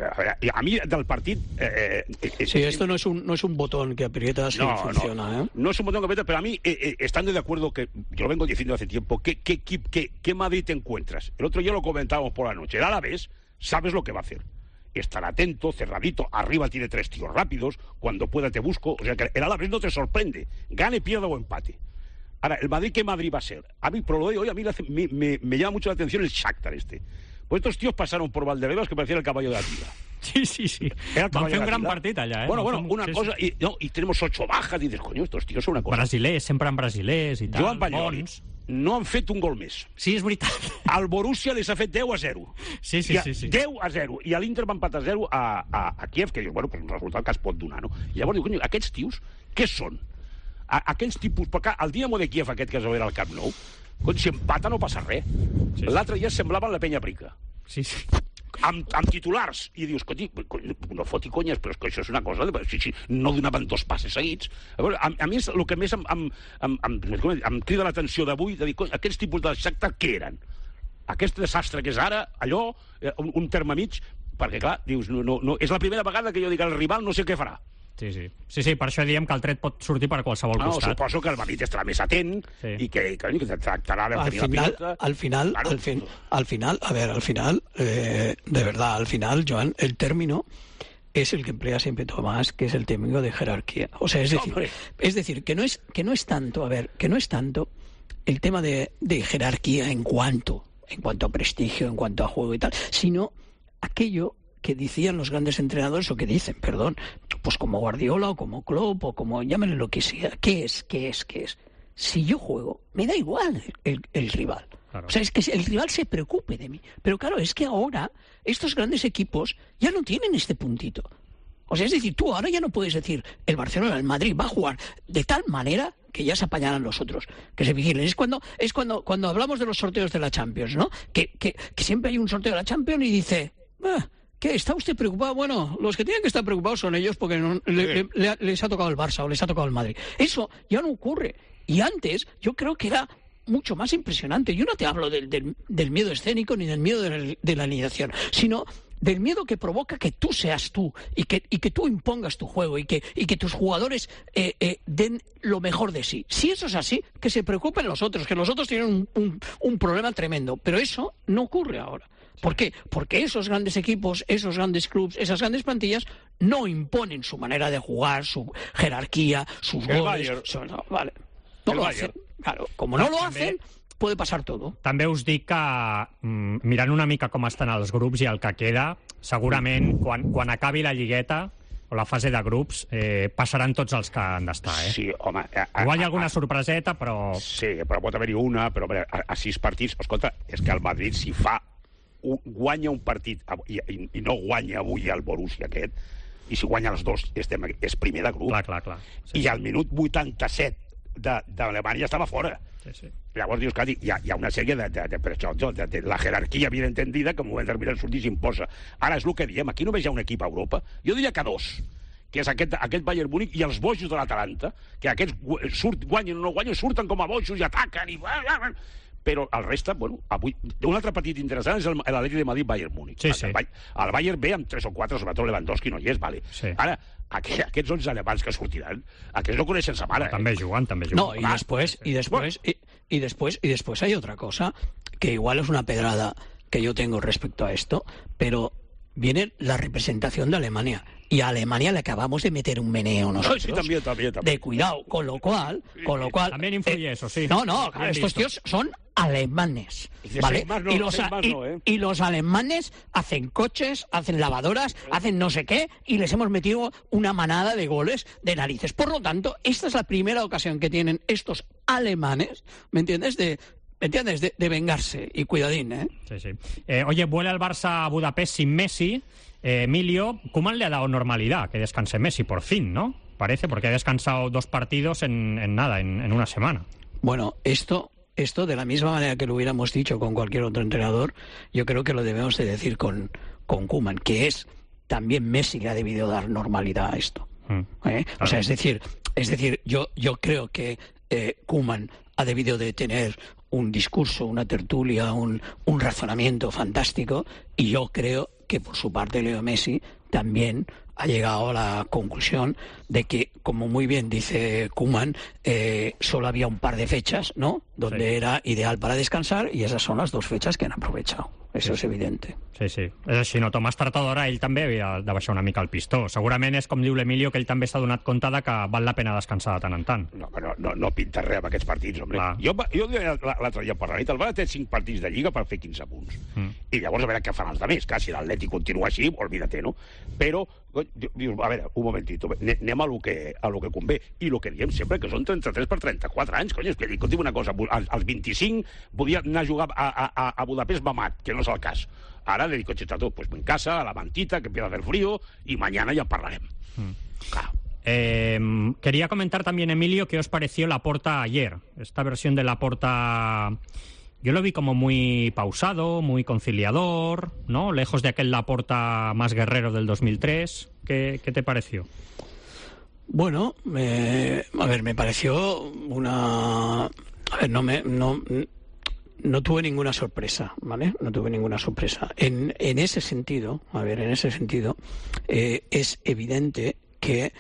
A mi del partit... Sí, esto no es un botón que aprietas y funciona, ¿eh? No es un botón que aprietas, pero a mí, estando de acuerdo, que yo lo vengo diciendo hace tiempo, ¿qué Madrid te encuentras? El otro día lo comentábamos por la noche. El Alavés, sabes lo que va a hacer. Estar atento, cerradito, arriba tiene 3 tiros rápidos, cuando pueda te busco. O sea que el Alavés no te sorprende. Gane, pierda o empate. Ahora, ¿el Madrid qué Madrid va a ser? A mí, pero lo digo hoy, a mí me llama mucho la atención el Shakhtar este. Pues estos tíos pasaron por Valdebebas que parecía el caballo de Atila. Sí. Van fer un gran partit allà, Bueno, una cosa... Y tenemos 8 bajas, y dices, coño, estos tíos son una cosa... Brasilers, sempre en brasilers i tal. Joan Banyoli, no han fet un gol més. Sí, és veritat. Al Borussia les ha fet 10-0. Sí. 10-0. I a l'Inter va empatar 0 a Kiev, que dius, bueno, pues un resultat que es pot donar, no? I llavors diu, coño, aquests tios, què són? Aquells tipus... Perquè el Dinamo de Kiev aquest que es va veure al Camp Nou, si empata no passa res. L'altre dia semblaven la penya Prica. Sí. Amb titulars. I dius, no foti conyes, però és que això és una cosa... Si no donaven 2 passes seguits. A mi és el que més em crida l'atenció d'avui, de dir, aquests tipus de Shakhtar, què eren? Aquest desastre que és ara, allò, un terme mig, perquè clar, dius, no, és la primera vegada que jo dic, el rival no sé què farà. Sí, per això diem que el tret pot sortir per qualsevol costat. Suposo que el Madrid estarà més atent i que tractarà de tenir la pilota. Al final, de verdad, al final, Joan, el término es el que emplea siempre Tomás, que es el término de jerarquía. O sea, es decir, que no es tanto el tema de jerarquía en cuanto a prestigio, en cuanto a juego y tal, sino aquello que decían los grandes entrenadores, o que dicen, perdón, pues como Guardiola o como Klopp o como llámenle lo que sea. ¿Qué es? Si yo juego, me da igual el rival. Claro. O sea, es que el rival se preocupe de mí. Pero claro, es que ahora estos grandes equipos ya no tienen este puntito. O sea, es decir, tú ahora ya no puedes decir el Barcelona, el Madrid va a jugar de tal manera que ya se apañarán los otros, que se vigilen. Es cuando hablamos de los sorteos de la Champions, ¿no? Que siempre hay un sorteo de la Champions y dice... ¿Qué? ¿Está usted preocupado? Bueno, los que tienen que estar preocupados son ellos porque les ha tocado el Barça o les ha tocado el Madrid. Eso ya no ocurre. Y antes yo creo que era mucho más impresionante. Yo no te hablo del miedo escénico ni del miedo de la alineación, sino del miedo que provoca que tú seas tú y que tú impongas tu juego y que tus jugadores den lo mejor de sí. Si eso es así, que se preocupen los otros, que los otros tienen un problema tremendo. Pero eso no ocurre ahora. ¿Por qué? Porque esos grandes equipos, esos grandes clubes, esas grandes plantillas no imponen su manera de jugar, su jerarquía, sus goles. No lo hacen. Claro, como no lo hacen, puede pasar todo. També us dic que, mirant una mica com estan els grups i el que queda, segurament quan acabi la lligueta o la fase de grups, passaran tots els que han d'estar, Sí, home... Igual hi ha alguna sorpreseta, però... Sí, però pot haver-hi una, però a 6 partits... Escolta, és que el Madrid, si guanya un partit i no guanya avui el Borussia aquest, i si guanya els dos, és primer de grup. Clar. I al minut 87 d'Alemanya estava fora. Sí. Llavors dius, clar, hi ha una sèrie de la jerarquia bien entendida que m'ho hem de sortir s'imposa. Ara és el que diem, aquí només hi ha un equip a Europa, jo diria que 2, que és aquest Bayern Múnich i els bojos de l'Atalanta, que aquests guanyen o no guanyen, surten com a bojos i ataquen i... Però el reste, bueno, avui... Un altre partit interessant és l'Atlètic de Madrid-Bayern Múnich. Sí. El Bayern ve amb 3 o 4, sobretot Lewandowski no hi és, vale. Sí. Ara, aquests 11 alemans que sortiran, aquests no coneixen sa mare. També juguen. No, y después hay otra cosa, que igual es una pedrada que yo tengo respecto a esto, pero viene la representación de Alemania. Y a Alemania le acabamos de meter un meneo nosotros. Sí, también. De cuidado, con lo cual... También influye eso, sí. No, claro, estos tíos son alemanes, ¿vale? Y los alemanes hacen coches, hacen lavadoras, hacen no sé qué, y les hemos metido una manada de goles de narices. Por lo tanto, esta es la primera ocasión que tienen estos alemanes, ¿me entiendes?, de vengarse. Y cuidadín, ¿eh? Sí. Oye, vuela el Barça a Budapest sin Messi. Emilio, Koeman le ha dado normalidad que descanse Messi, por fin, ¿no? Parece, porque ha descansado 2 partidos en una semana. Bueno, esto de la misma manera que lo hubiéramos dicho con cualquier otro entrenador, yo creo que lo debemos de decir con Koeman, que es también Messi que ha debido dar normalidad a esto. Claro. O sea, es decir, yo creo que Koeman ha debido de tener un discurso, una tertulia, un razonamiento fantástico, y yo creo que por su parte Leo Messi también ha llegado a la conclusión de que, como muy bien dice Koeman, solo había un par de fechas, ¿no?, donde era ideal para descansar, y esas son las 2 fechas que han aprovechado. Eso és evidente. Sí. És així, no? Tomàs Tartadora, ell també havia de baixar una mica el pistó. Segurament és, com diu l'Emilio, que ell també s'ha donat compte de que val la pena descansar de tant en tant. No pinta res amb aquests partits, home. Jo l'altre dia per la nit, el Barça té 5 partits de Lliga per fer 15 punts. I llavors a veure què fan els altres. Clar, si l'Atlètic continua així, olvídate, no? Però, a veure, un momentito, anem a lo que convé. I el que diem sempre, que són 33 per 34 anys, cony, és que dic una cosa, als 25 podia anar a jugar a Budapest Mamat, que no és el cas. Ara le digo, todo, pues en casa, a la mantita, que empieza a hacer frío, y mañana ya hablaremos. Claro. Quería comentar también, Emilio, qué os pareció Laporta ayer. Esta versión de Laporta, yo lo vi como muy pausado, muy conciliador, ¿no? Lejos de aquel Laporta más guerrero del 2003. ¿Qué te pareció? Bueno, a ver, me pareció una... A ver, no tuve ninguna sorpresa, ¿vale? No tuve ninguna sorpresa. En ese sentido, es evidente que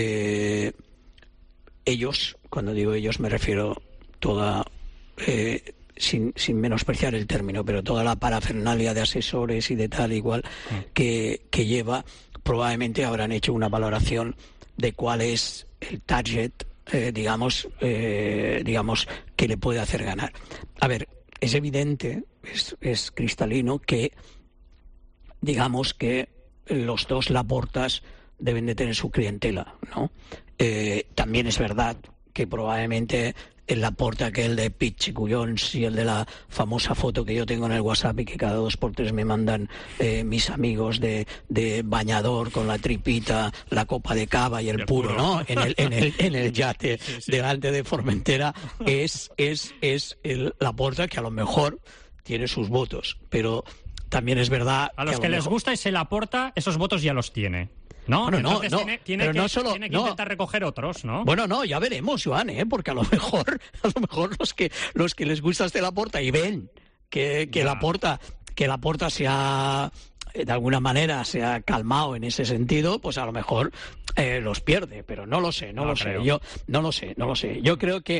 ellos, cuando digo ellos me refiero toda, sin menospreciar el término, pero toda la parafernalia de asesores y de tal igual que lleva, probablemente habrán hecho una valoración de cuál es el target, digamos, que le puede hacer ganar. A ver, es evidente, es cristalino que, digamos, que los 2 Laportas deben de tener su clientela, ¿no? También es verdad que probablemente el Laporta, que el de Pete Cuyons y el de la famosa foto que yo tengo en el WhatsApp y que cada 2 por 3 me mandan mis amigos de bañador con la tripita, la copa de cava y el puro, ¿no? En el yate delante de Formentera, es el Laporta, que a lo mejor tiene sus votos, pero también es verdad a los que les gusta ese Laporta, esos votos ya los tiene. No, entonces tiene que intentar recoger otros, ¿no? Bueno, no, ya veremos, Joan, porque a lo mejor los que les gusta este Laporta y ven que Laporta se ha, de alguna manera, se ha calmado en ese sentido, pues a lo mejor los pierde, pero no lo sé. Yo no lo sé. Yo creo que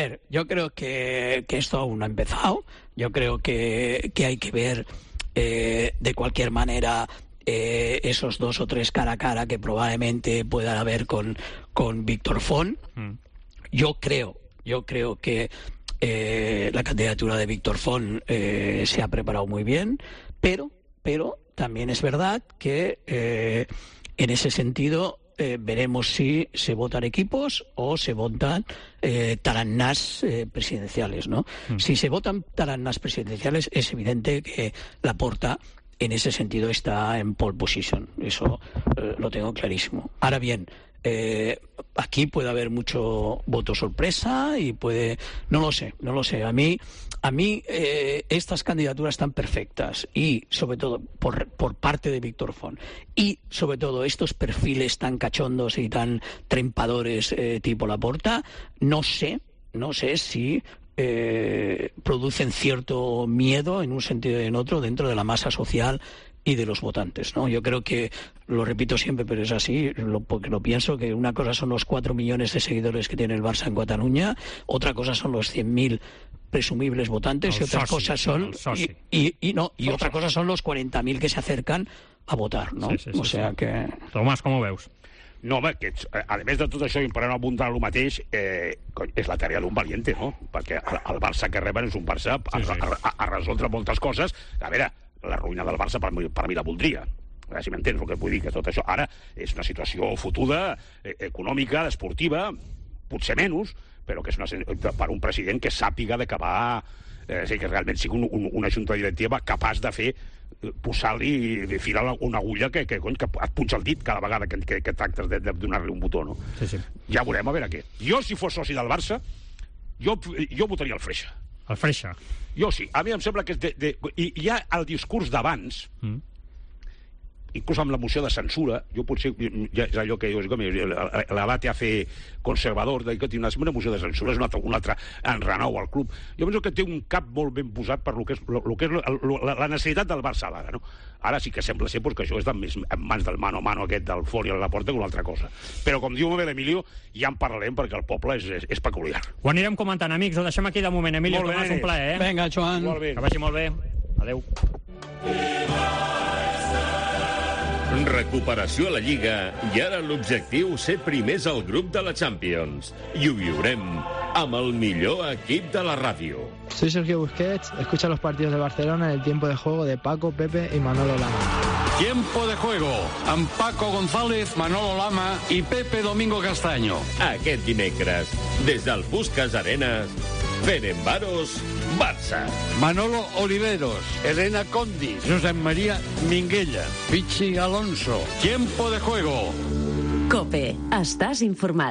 esto aún no ha empezado. Yo creo que hay que ver de cualquier manera esos 2 o 3 cara a cara que probablemente puedan haber con Víctor Font. Yo creo que La candidatura de Víctor Font se ha preparado muy bien, pero también es verdad que en ese sentido veremos si se votan equipos o se votan tarannás presidenciales, ¿no? Si se votan tarannás presidenciales, es evidente que Laporta en ese sentido está en pole position. Eso lo tengo clarísimo. Ahora bien, aquí puede haber mucho voto sorpresa y puede... No lo sé. A mí estas candidaturas están perfectas y, sobre todo, por parte de Víctor Font. Y, sobre todo, estos perfiles tan cachondos y tan trepadores tipo Laporta, no sé si producen cierto miedo en un sentido y en otro dentro de la masa social y de los votantes, ¿no? Yo creo que, lo repito siempre, pero es así, porque lo pienso, que una cosa son los 4 millones de seguidores que tiene el Barça en Cataluña, otra cosa son los 100.000 presumibles votantes, y otras cosas son y otra cosa son los 40.000 que se acercan a votar, ¿no? O sea que... Tomàs, com ho veus? No, home, que a més de tot això, i per no apuntar el mateix, és la tarea d'un valiente, no? Perquè el Barça que reben és un Barça a resoldre moltes coses. A veure, la ruïna del Barça per mi la voldria. Si m'entens el que vull dir, que tot això ara és una situació fotuda, econòmica, esportiva, potser menys, però que és per un president que sàpiga d'acabar, que realment sigui una junta directiva capaç de fer, posar-li, filar una agulla que et punxa el dit cada vegada que tractes de donar-li un botó, no? Ja veurem, a veure què. Jo, si fos soci del Barça, jo votaria el Freixa. El Freixa? Jo sí. A mi em sembla que hi ha el discurs d'abans, inclús amb la moció de censura, jo potser, és allò que l'abat a fer conservador, que té una moció de censura, és un altre enrenou al club. Jo penso que té un cap molt ben posat per lo que és la necessitat del Barça d'ara, no? Ara sí que sembla ser que això està més en mans del mano a mano aquest del Font i de Laporta que una altra cosa. Però, com diu l'Emilio, ja en parlarem perquè el poble és peculiar. Ho anirem comentant, amics. Ho deixem aquí de moment. Emilio, Tomàs, un plaer, eh? Vinga, Joan. Que vagi molt bé. Adéu. Recuperació a la Lliga i ara l'objectiu ser primers al grup de la Champions. I ho viurem amb el millor equip de la ràdio. Soy Sergio Busquets, escucha los partidos de Barcelona en el tiempo de juego de Paco, Pepe y Manolo Lama. Tiempo de juego amb Paco González, Manolo Lama i Pepe Domingo Castaño. Aquest dimecres, des del Puskás Arenas, Ferencváros, Barça. Manolo Oliveros, Elena Condis, Josep María Minguella, Pichi Alonso. Tiempo de juego. COPE. Estàs informat.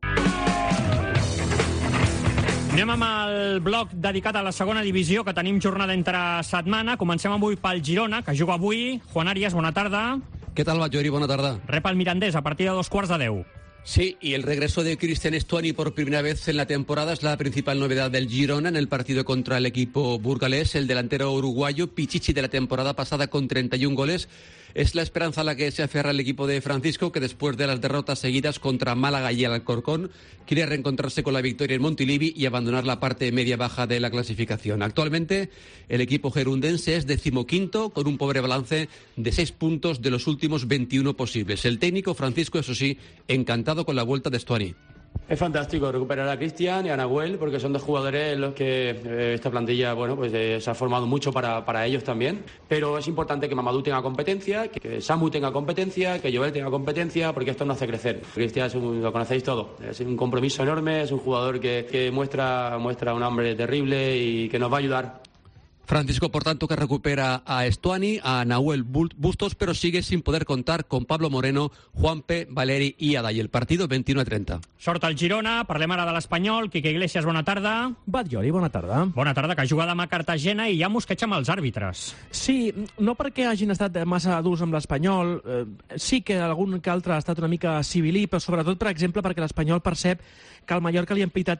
Anem amb el bloc dedicat a la segona divisió, que tenim jornada entre setmana. Comencem avui pel Girona, que juga avui. Juan Arias, bona tarda. ¿Qué tal, Bayori? Buena tarde. Rep el Mirandés a partir de 2:15. Sí, y el regreso de Cristian Stuani por primera vez en la temporada es la principal novedad del Girona en el partido contra el equipo burgalés. El delantero uruguayo, Pichichi de la temporada pasada con 31 goles, es la esperanza a la que se aferra el equipo de Francisco, que después de las derrotas seguidas contra Málaga y el Alcorcón, quiere reencontrarse con la victoria en Montilivi y abandonar la parte media-baja de la clasificación. Actualmente, el equipo gerundense es 15º, con un pobre balance de 6 puntos de los últimos 21 posibles. El técnico Francisco, eso sí, encantado con la vuelta de Stuani. Es fantástico recuperar a Cristian y a Nahuel, porque son dos jugadores en los que esta plantilla se ha formado mucho para ellos también. Pero es importante que Mamadou tenga competencia, que Samu tenga competencia, que Joel tenga competencia, porque esto nos hace crecer. Cristian lo conocéis todo, es un compromiso enorme, es un jugador que muestra un hambre terrible y que nos va a ayudar. Francisco, por tanto, que recupera a Stuani, a Nahuel Bustos, pero sigue sin poder contar con Pablo Moreno, Juanpe, Valeri i Ada. I el partido 21-30. Sort el Girona, parlem ara de l'Espanyol. Quique Iglesias, bona tarda. Batllori, bona tarda. Bona tarda, que juga demà a Cartagena i hi ha mosqueig amb els àrbitres. Sí, no perquè hagin estat massa durs amb l'Espanyol, sí que algun que altre ha estat una mica civilí, però sobretot, per exemple, perquè l'Espanyol percep que al Mallorca li han pitat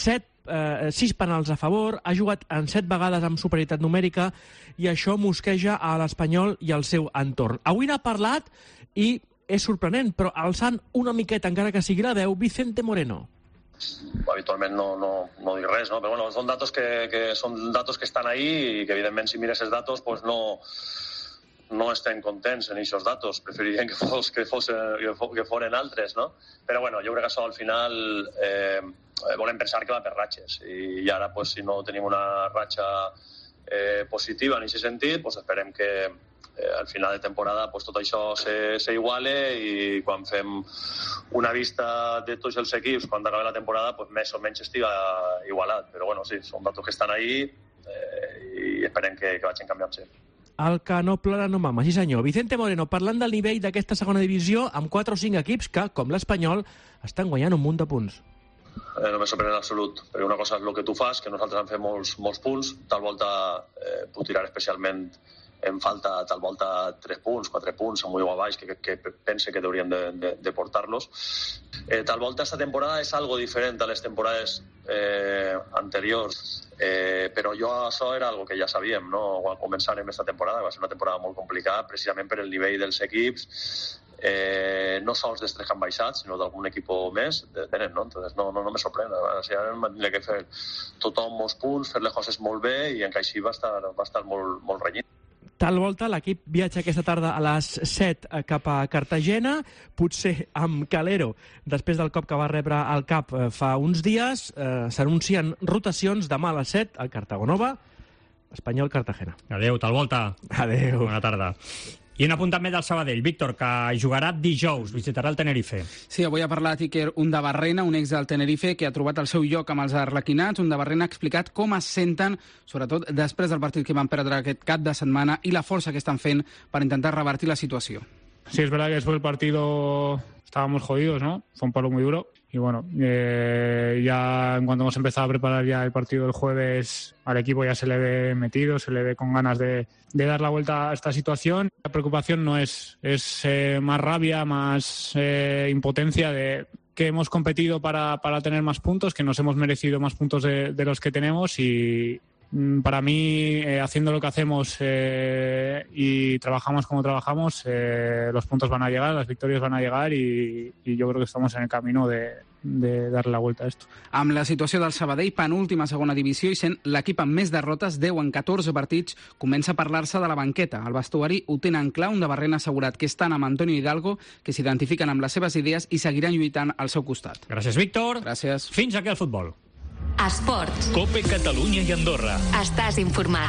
6 penals a favor, ha jugat en 7 vegades amb superioritat numèrica i això mosqueja a l'Espanyol i al seu entorn. Avui n'ha parlat i és sorprenent, però alçant una miqueta, encara que sigui la veu, Vicente Moreno. Habitualment no dic res, no? Però bueno, són datos que estan ahí i que evidentment si mires els datos pues no estem contents en aquests datos, preferirien que foren altres, no? Però bueno, jo crec que això al final volem pensar que va per ratxes i ara pues, si no tenim una ratxa positiva en aquest sentit, pues, esperem que al final de temporada pues, tot això s'iguale i quan fem una vista de tots els equips quan acabi la temporada pues, més o menys estiga igualat, però bueno, sí, són datos que estan ahí i esperem que vagin canviant-se. El que no plora no mama, sí senyor. Vicente Moreno, parlant del nivell d'aquesta segona divisió amb 4 o 5 equips que, com l'Espanyol, estan guanyant un munt de punts. No me sorprèn en absolut, perquè una cosa és el que tu fas, que nosaltres hem fet molts punts, tal volta puc tirar especialment en falta tal volta 3 punts, 4 punts, amb molt baix, que pense que hauríem de portar-los. Tal volta esta temporada és algo diferent a les temporades anteriors, però jo això era algo que ja sabíem, no? Quan començàrem esta temporada, va ser una temporada molt complicada, precisament per el nivell dels equips, no sols dels 3 que han baixat, sinó d'algun equip més, depenen, no? Entonces no me sorprèn. Si ara hem de fer tothom molts punts, fer les coses molt bé i en així va estar molt renyit. Tal volta, l'equip viatja aquesta tarda a les 7 cap a Cartagena, potser amb Calero, després del cop que va rebre al cap fa uns dies. S'anuncien rotacions demà a les 7 a Cartagonova, Espanyol-Cartagena. Adéu, tal volta. Adéu. Bona tarda. I un apunt també del Sabadell, Víctor, que jugarà dijous, visitarà el Tenerife. Sí, avui ha parlat Iker Undabarrena, un ex del Tenerife, que ha trobat el seu lloc amb els arlequinats. Undabarrena ha explicat com es senten, sobretot després del partit que van perdre aquest cap de setmana, i la força que estan fent per intentar revertir la situació. Sí, es verdad que después del partido estábamos jodidos, ¿no? Fue un palo muy duro. Y bueno, ya en cuanto hemos empezado a preparar ya el partido del jueves, al equipo ya se le ve metido, se le ve con ganas de dar la vuelta a esta situación. La preocupación no es más rabia, más impotencia de que hemos competido para tener más puntos, que nos hemos merecido más puntos de los que tenemos y para mí, haciendo lo que hacemos y trabajamos como trabajamos, los puntos van a llegar, las victorias van a llegar y yo creo que estamos en el camino de darle la vuelta a esto. Amb la situació del Sabadell, penúltima segona divisió i sent l'equip amb més derrotes, 10 en 14 partits, comença a parlar-se de la banqueta. El vestuari ho tenen clar, Undabarrena ha assegurat que estan amb Antonio Hidalgo, que s'identifiquen amb les seves idees i seguiran lluitant al seu costat. Gràcies, Víctor. Gràcies. Fins aquí el futbol. Esports. Cope Catalunya i Andorra. Estàs informat.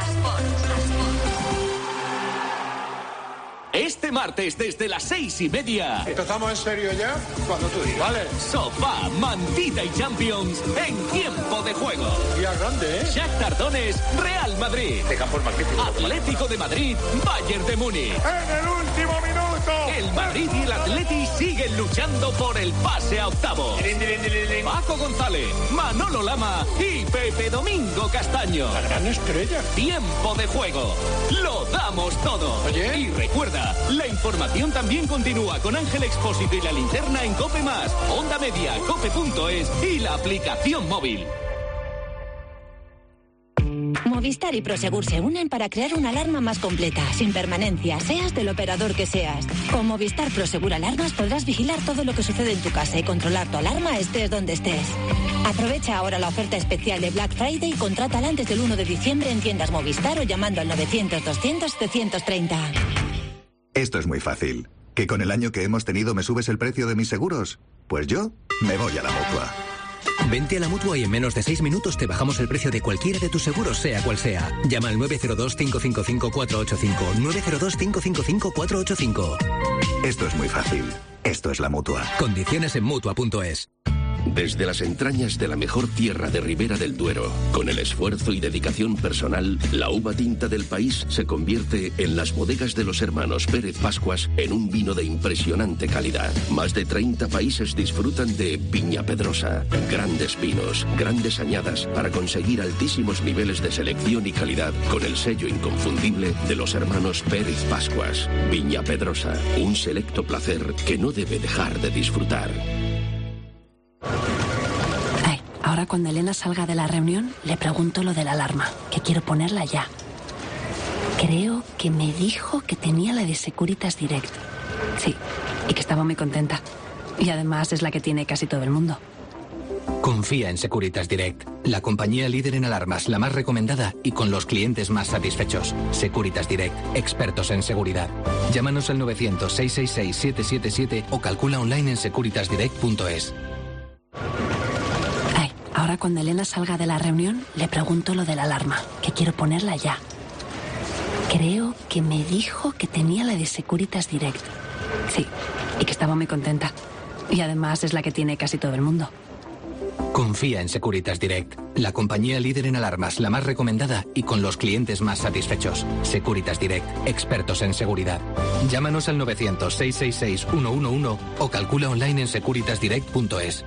Este martes desde las 6:30. ¿Empezamos en serio ya? Cuando tú digas. Vale. Sofá, mantita y Champions en tiempo de juego. Día grande, ¿eh? Shakhtar Donetsk, Real Madrid. De campo es magnífico. Atlético de Madrid, Bayern de Múnich. ¡En el último minuto! El Madrid y el Atleti siguen luchando por el pase a octavos. Paco González, Manolo Lama y Pepe Domingo Castaño. La gran estrella. Tiempo de juego. Lo damos todo. Oye. Y recuerda, la información también continúa con Ángel Expósito y la linterna en Cope+, Onda Media, Cope.es y la aplicación móvil. Movistar y Prosegur se unen para crear una alarma más completa, sin permanencia, seas del operador que seas. Con Movistar Prosegur Alarmas podrás vigilar todo lo que sucede en tu casa y controlar tu alarma estés donde estés. Aprovecha ahora la oferta especial de Black Friday y contrátala antes del 1 de diciembre en tiendas Movistar o llamando al 900-200-730. Esto es muy fácil. ¿Que con el año que hemos tenido me subes el precio de mis seguros? Pues yo me voy a la Mutua. Vente a la Mutua y en menos de 6 minutos te bajamos el precio de cualquiera de tus seguros, sea cual sea. Llama al 902-555-485. 902-555-485. Esto es muy fácil. Esto es la Mutua. Condiciones en Mutua.es. Desde las entrañas de la mejor tierra de Ribera del Duero, con el esfuerzo y dedicación personal, la uva tinta del país se convierte en las bodegas de los hermanos Pérez Pascuas en un vino de impresionante calidad. Más de 30 países disfrutan de Viña Pedrosa. Grandes vinos, grandes añadas para conseguir altísimos niveles de selección y calidad con el sello inconfundible de los hermanos Pérez Pascuas. Viña Pedrosa, un selecto placer que no debe dejar de disfrutar. Ahora cuando Elena salga de la reunión, le pregunto lo de la alarma, que quiero ponerla ya. Creo que me dijo que tenía la de Securitas Direct. Sí, y que estaba muy contenta. Y además es la que tiene casi todo el mundo. Confía en Securitas Direct, la compañía líder en alarmas, la más recomendada y con los clientes más satisfechos. Securitas Direct, expertos en seguridad. Llámanos al 900-666-777 o calcula online en securitasdirect.es. Ahora cuando Elena salga de la reunión, le pregunto lo de la alarma, que quiero ponerla ya. Creo que me dijo que tenía la de Securitas Direct. Sí, y que estaba muy contenta. Y además es la que tiene casi todo el mundo. Confía en Securitas Direct, la compañía líder en alarmas, la más recomendada y con los clientes más satisfechos. Securitas Direct, expertos en seguridad. Llámanos al 900-666-111 o calcula online en securitasdirect.es.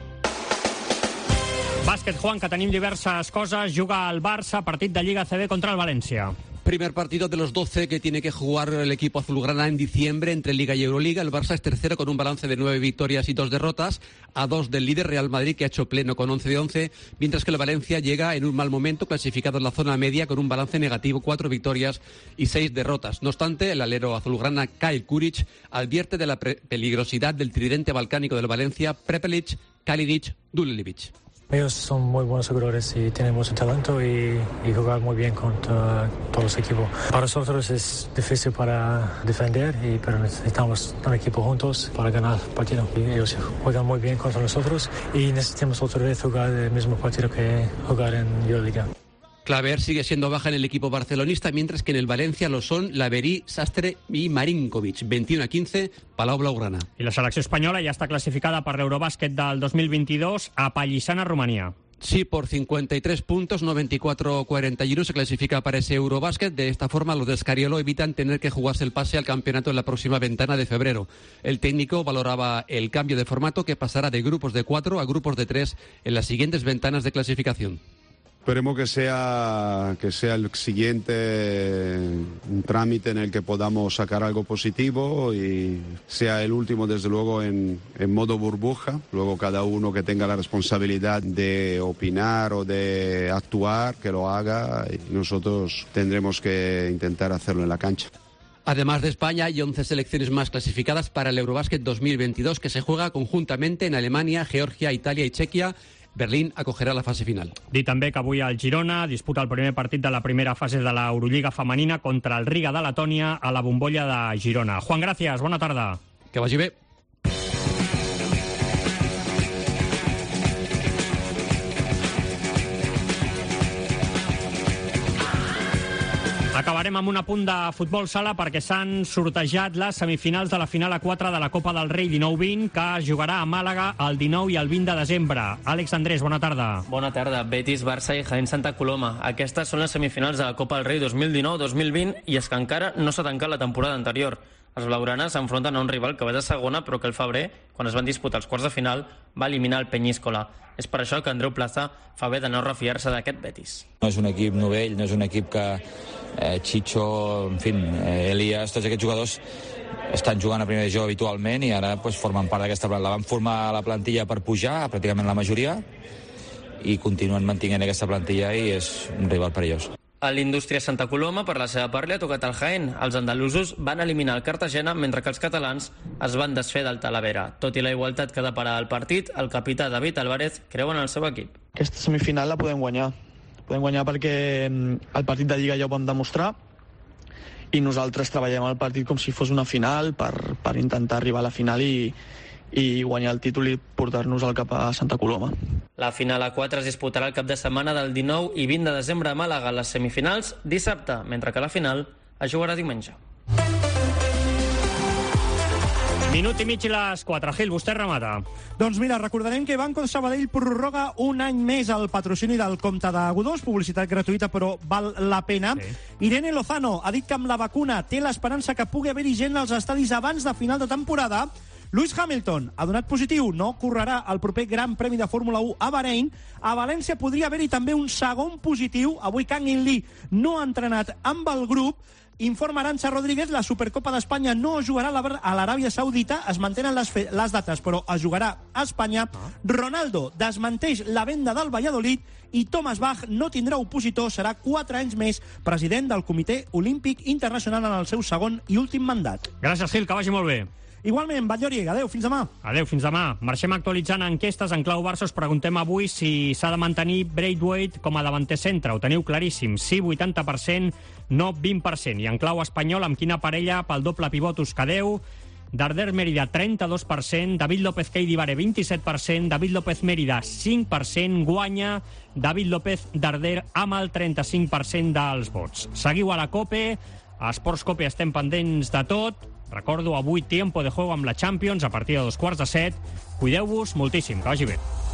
Bàsquet, Juan, que tenim diverses coses. Juga el Barça, partit de Lliga CB contra el València. Primer partido de los 12 que tiene que jugar el equipo azulgrana en diciembre entre Liga y Euroliga. El Barça es tercero con un balance de 9 victorias y 2 derrotas, a 2 del líder Real Madrid, que ha hecho pleno con 11 de 11, mientras que el Valencia llega en un mal momento, clasificado en la zona media con un balance negativo, 4 victorias y 6 derrotas. No obstante, el alero azulgrana Kyle Kuric advierte de la peligrosidad del tridente balcánico del Valencia: Prepelic, Kalinic, Duljevic. Ellos son muy buenos jugadores y tienen mucho talento y jugar muy bien contra todos los equipos. Para nosotros es difícil para defender, pero necesitamos un equipo juntos para ganar el partido. Y ellos juegan muy bien contra nosotros y necesitamos otra vez jugar el mismo partido que jugar en Euroliga. Claver sigue siendo baja en el equipo barcelonista, mientras que en el Valencia lo son Laverí, Sastre i Marinkovic. 21-15, Palau Blaugrana. I la selecció espanyola ja està classificada per l'Eurobàsquet del 2022 a Pallissana, Rumanía. Sí, por 53 puntos, 94-41 se clasifica para ese Eurobásquet. De esta forma, los de Scariolo evitan tener que jugarse el pase al campeonato en la próxima ventana de febrero. El técnico valoraba el cambio de formato, que pasará de grupos de 4 a grupos de 3 en las siguientes ventanas de clasificación. Esperemos que sea el siguiente un trámite en el que podamos sacar algo positivo y sea el último, desde luego, en modo burbuja. Luego cada uno que tenga la responsabilidad de opinar o de actuar, que lo haga, y nosotros tendremos que intentar hacerlo en la cancha. Además de España, hay 11 selecciones más clasificadas para el Eurobásquet 2022, que se juega conjuntamente en Alemania, Georgia, Italia y Chequia. Berlín acogerà la fase final. Dir també que avui el Girona disputa el primer partit de la primera fase de l'Eurolliga femenina contra el Riga de Letònia a la bombolla de Girona. Juan, gràcies, bona tarda. Que vagi bé. Acabarem amb un apunt de futbol sala perquè s'han sortejat les semifinals de la final a 4 de la Copa del Rei 19-20, que es jugarà a Màlaga el 19 i el 20 de desembre. Àlex Andrés, bona tarda. Bona tarda. Betis, Barça i Jaén Santa Coloma. Aquestes són les semifinals de la Copa del Rei 2019-2020 i és que encara no s'ha tancat la temporada anterior. Els blaugranes s'enfronten a un rival que va de segona, però que el febrer, quan es van disputar els quarts de final, va eliminar el Peñíscola. És per això que Andreu Plaza fa bé de no refiar-se d'aquest Betis. No és un equip novell, no és un equip que Chicho, en fi, Elias, tots aquests jugadors estan jugant a primera divisió habitualment i ara pues, formen part d'aquesta plantilla. La van formar la plantilla per pujar, pràcticament la majoria, i continuen mantenint aquesta plantilla i és un rival perillós. A l'Indústria Santa Coloma, per la seva part, li ha tocat el Jaén. Els andalusos van eliminar el Cartagena, mentre que els catalans es van desfer del Talavera. Tot i la igualtat que deparà el partit, el capità David Álvarez creu en el seu equip. Aquesta semifinal la podem guanyar. Podem guanyar perquè el partit de Lliga ja ho vam demostrar i nosaltres treballem el partit com si fos una final per intentar arribar a la final i guanyar el títol i portar-nos-el cap a Santa Coloma. La final a 4 es disputarà el cap de setmana del 19 i 20 de desembre a Màlaga. Les semifinals dissabte, mentre que la final es jugarà diumenge. Minut i mig i les 4. Gil, vostè remata. Doncs mira, recordarem que Banco Sabadell prorroga un any més el patrocini del compte de Godós, publicitat gratuïta però val la pena. Sí. Irene Lozano ha dit que amb la vacuna té l'esperança que pugui haver-hi gent als estadis abans de final de temporada. Lewis Hamilton ha donat positiu, no correrà el proper Gran Premi de Fórmula 1 a Bahrein. A València podria haver-hi també un segon positiu. Avui Kang In Lee no ha entrenat amb el grup. Informa Arantxa Rodríguez, la Supercopa d'Espanya no es jugarà a l'Aràbia Saudita, es mantenen les dates, però es jugarà a Espanya. Ronaldo desmenteix la venda del Valladolid i Thomas Bach no tindrà opositor, serà 4 anys més president del Comitè Olímpic Internacional en el seu segon i últim mandat. Gràcies, Gil, que vagi molt bé. Igualment, Batllori, adeu, fins demà. Adeu, fins demà. Marxem actualitzant enquestes en clau Barça. Us preguntem avui si s'ha de mantenir Braithwaite com a davanter centre. Ho teniu claríssim. Sí, 80%, no 20%. I en clau espanyol, amb quina parella pel doble pivot us quedeu? Darder Mérida, 32%, David López Keidibare, 27%, David López Mérida, 5%, guanya David López Darder amb el 35% dels vots. Seguiu a la COPE, a Esports COPE estem pendents de tot. Recordo, avui tiempo de juego amb la Champions a partir de 6:15. Cuideu-vos moltíssim, que vagi bé.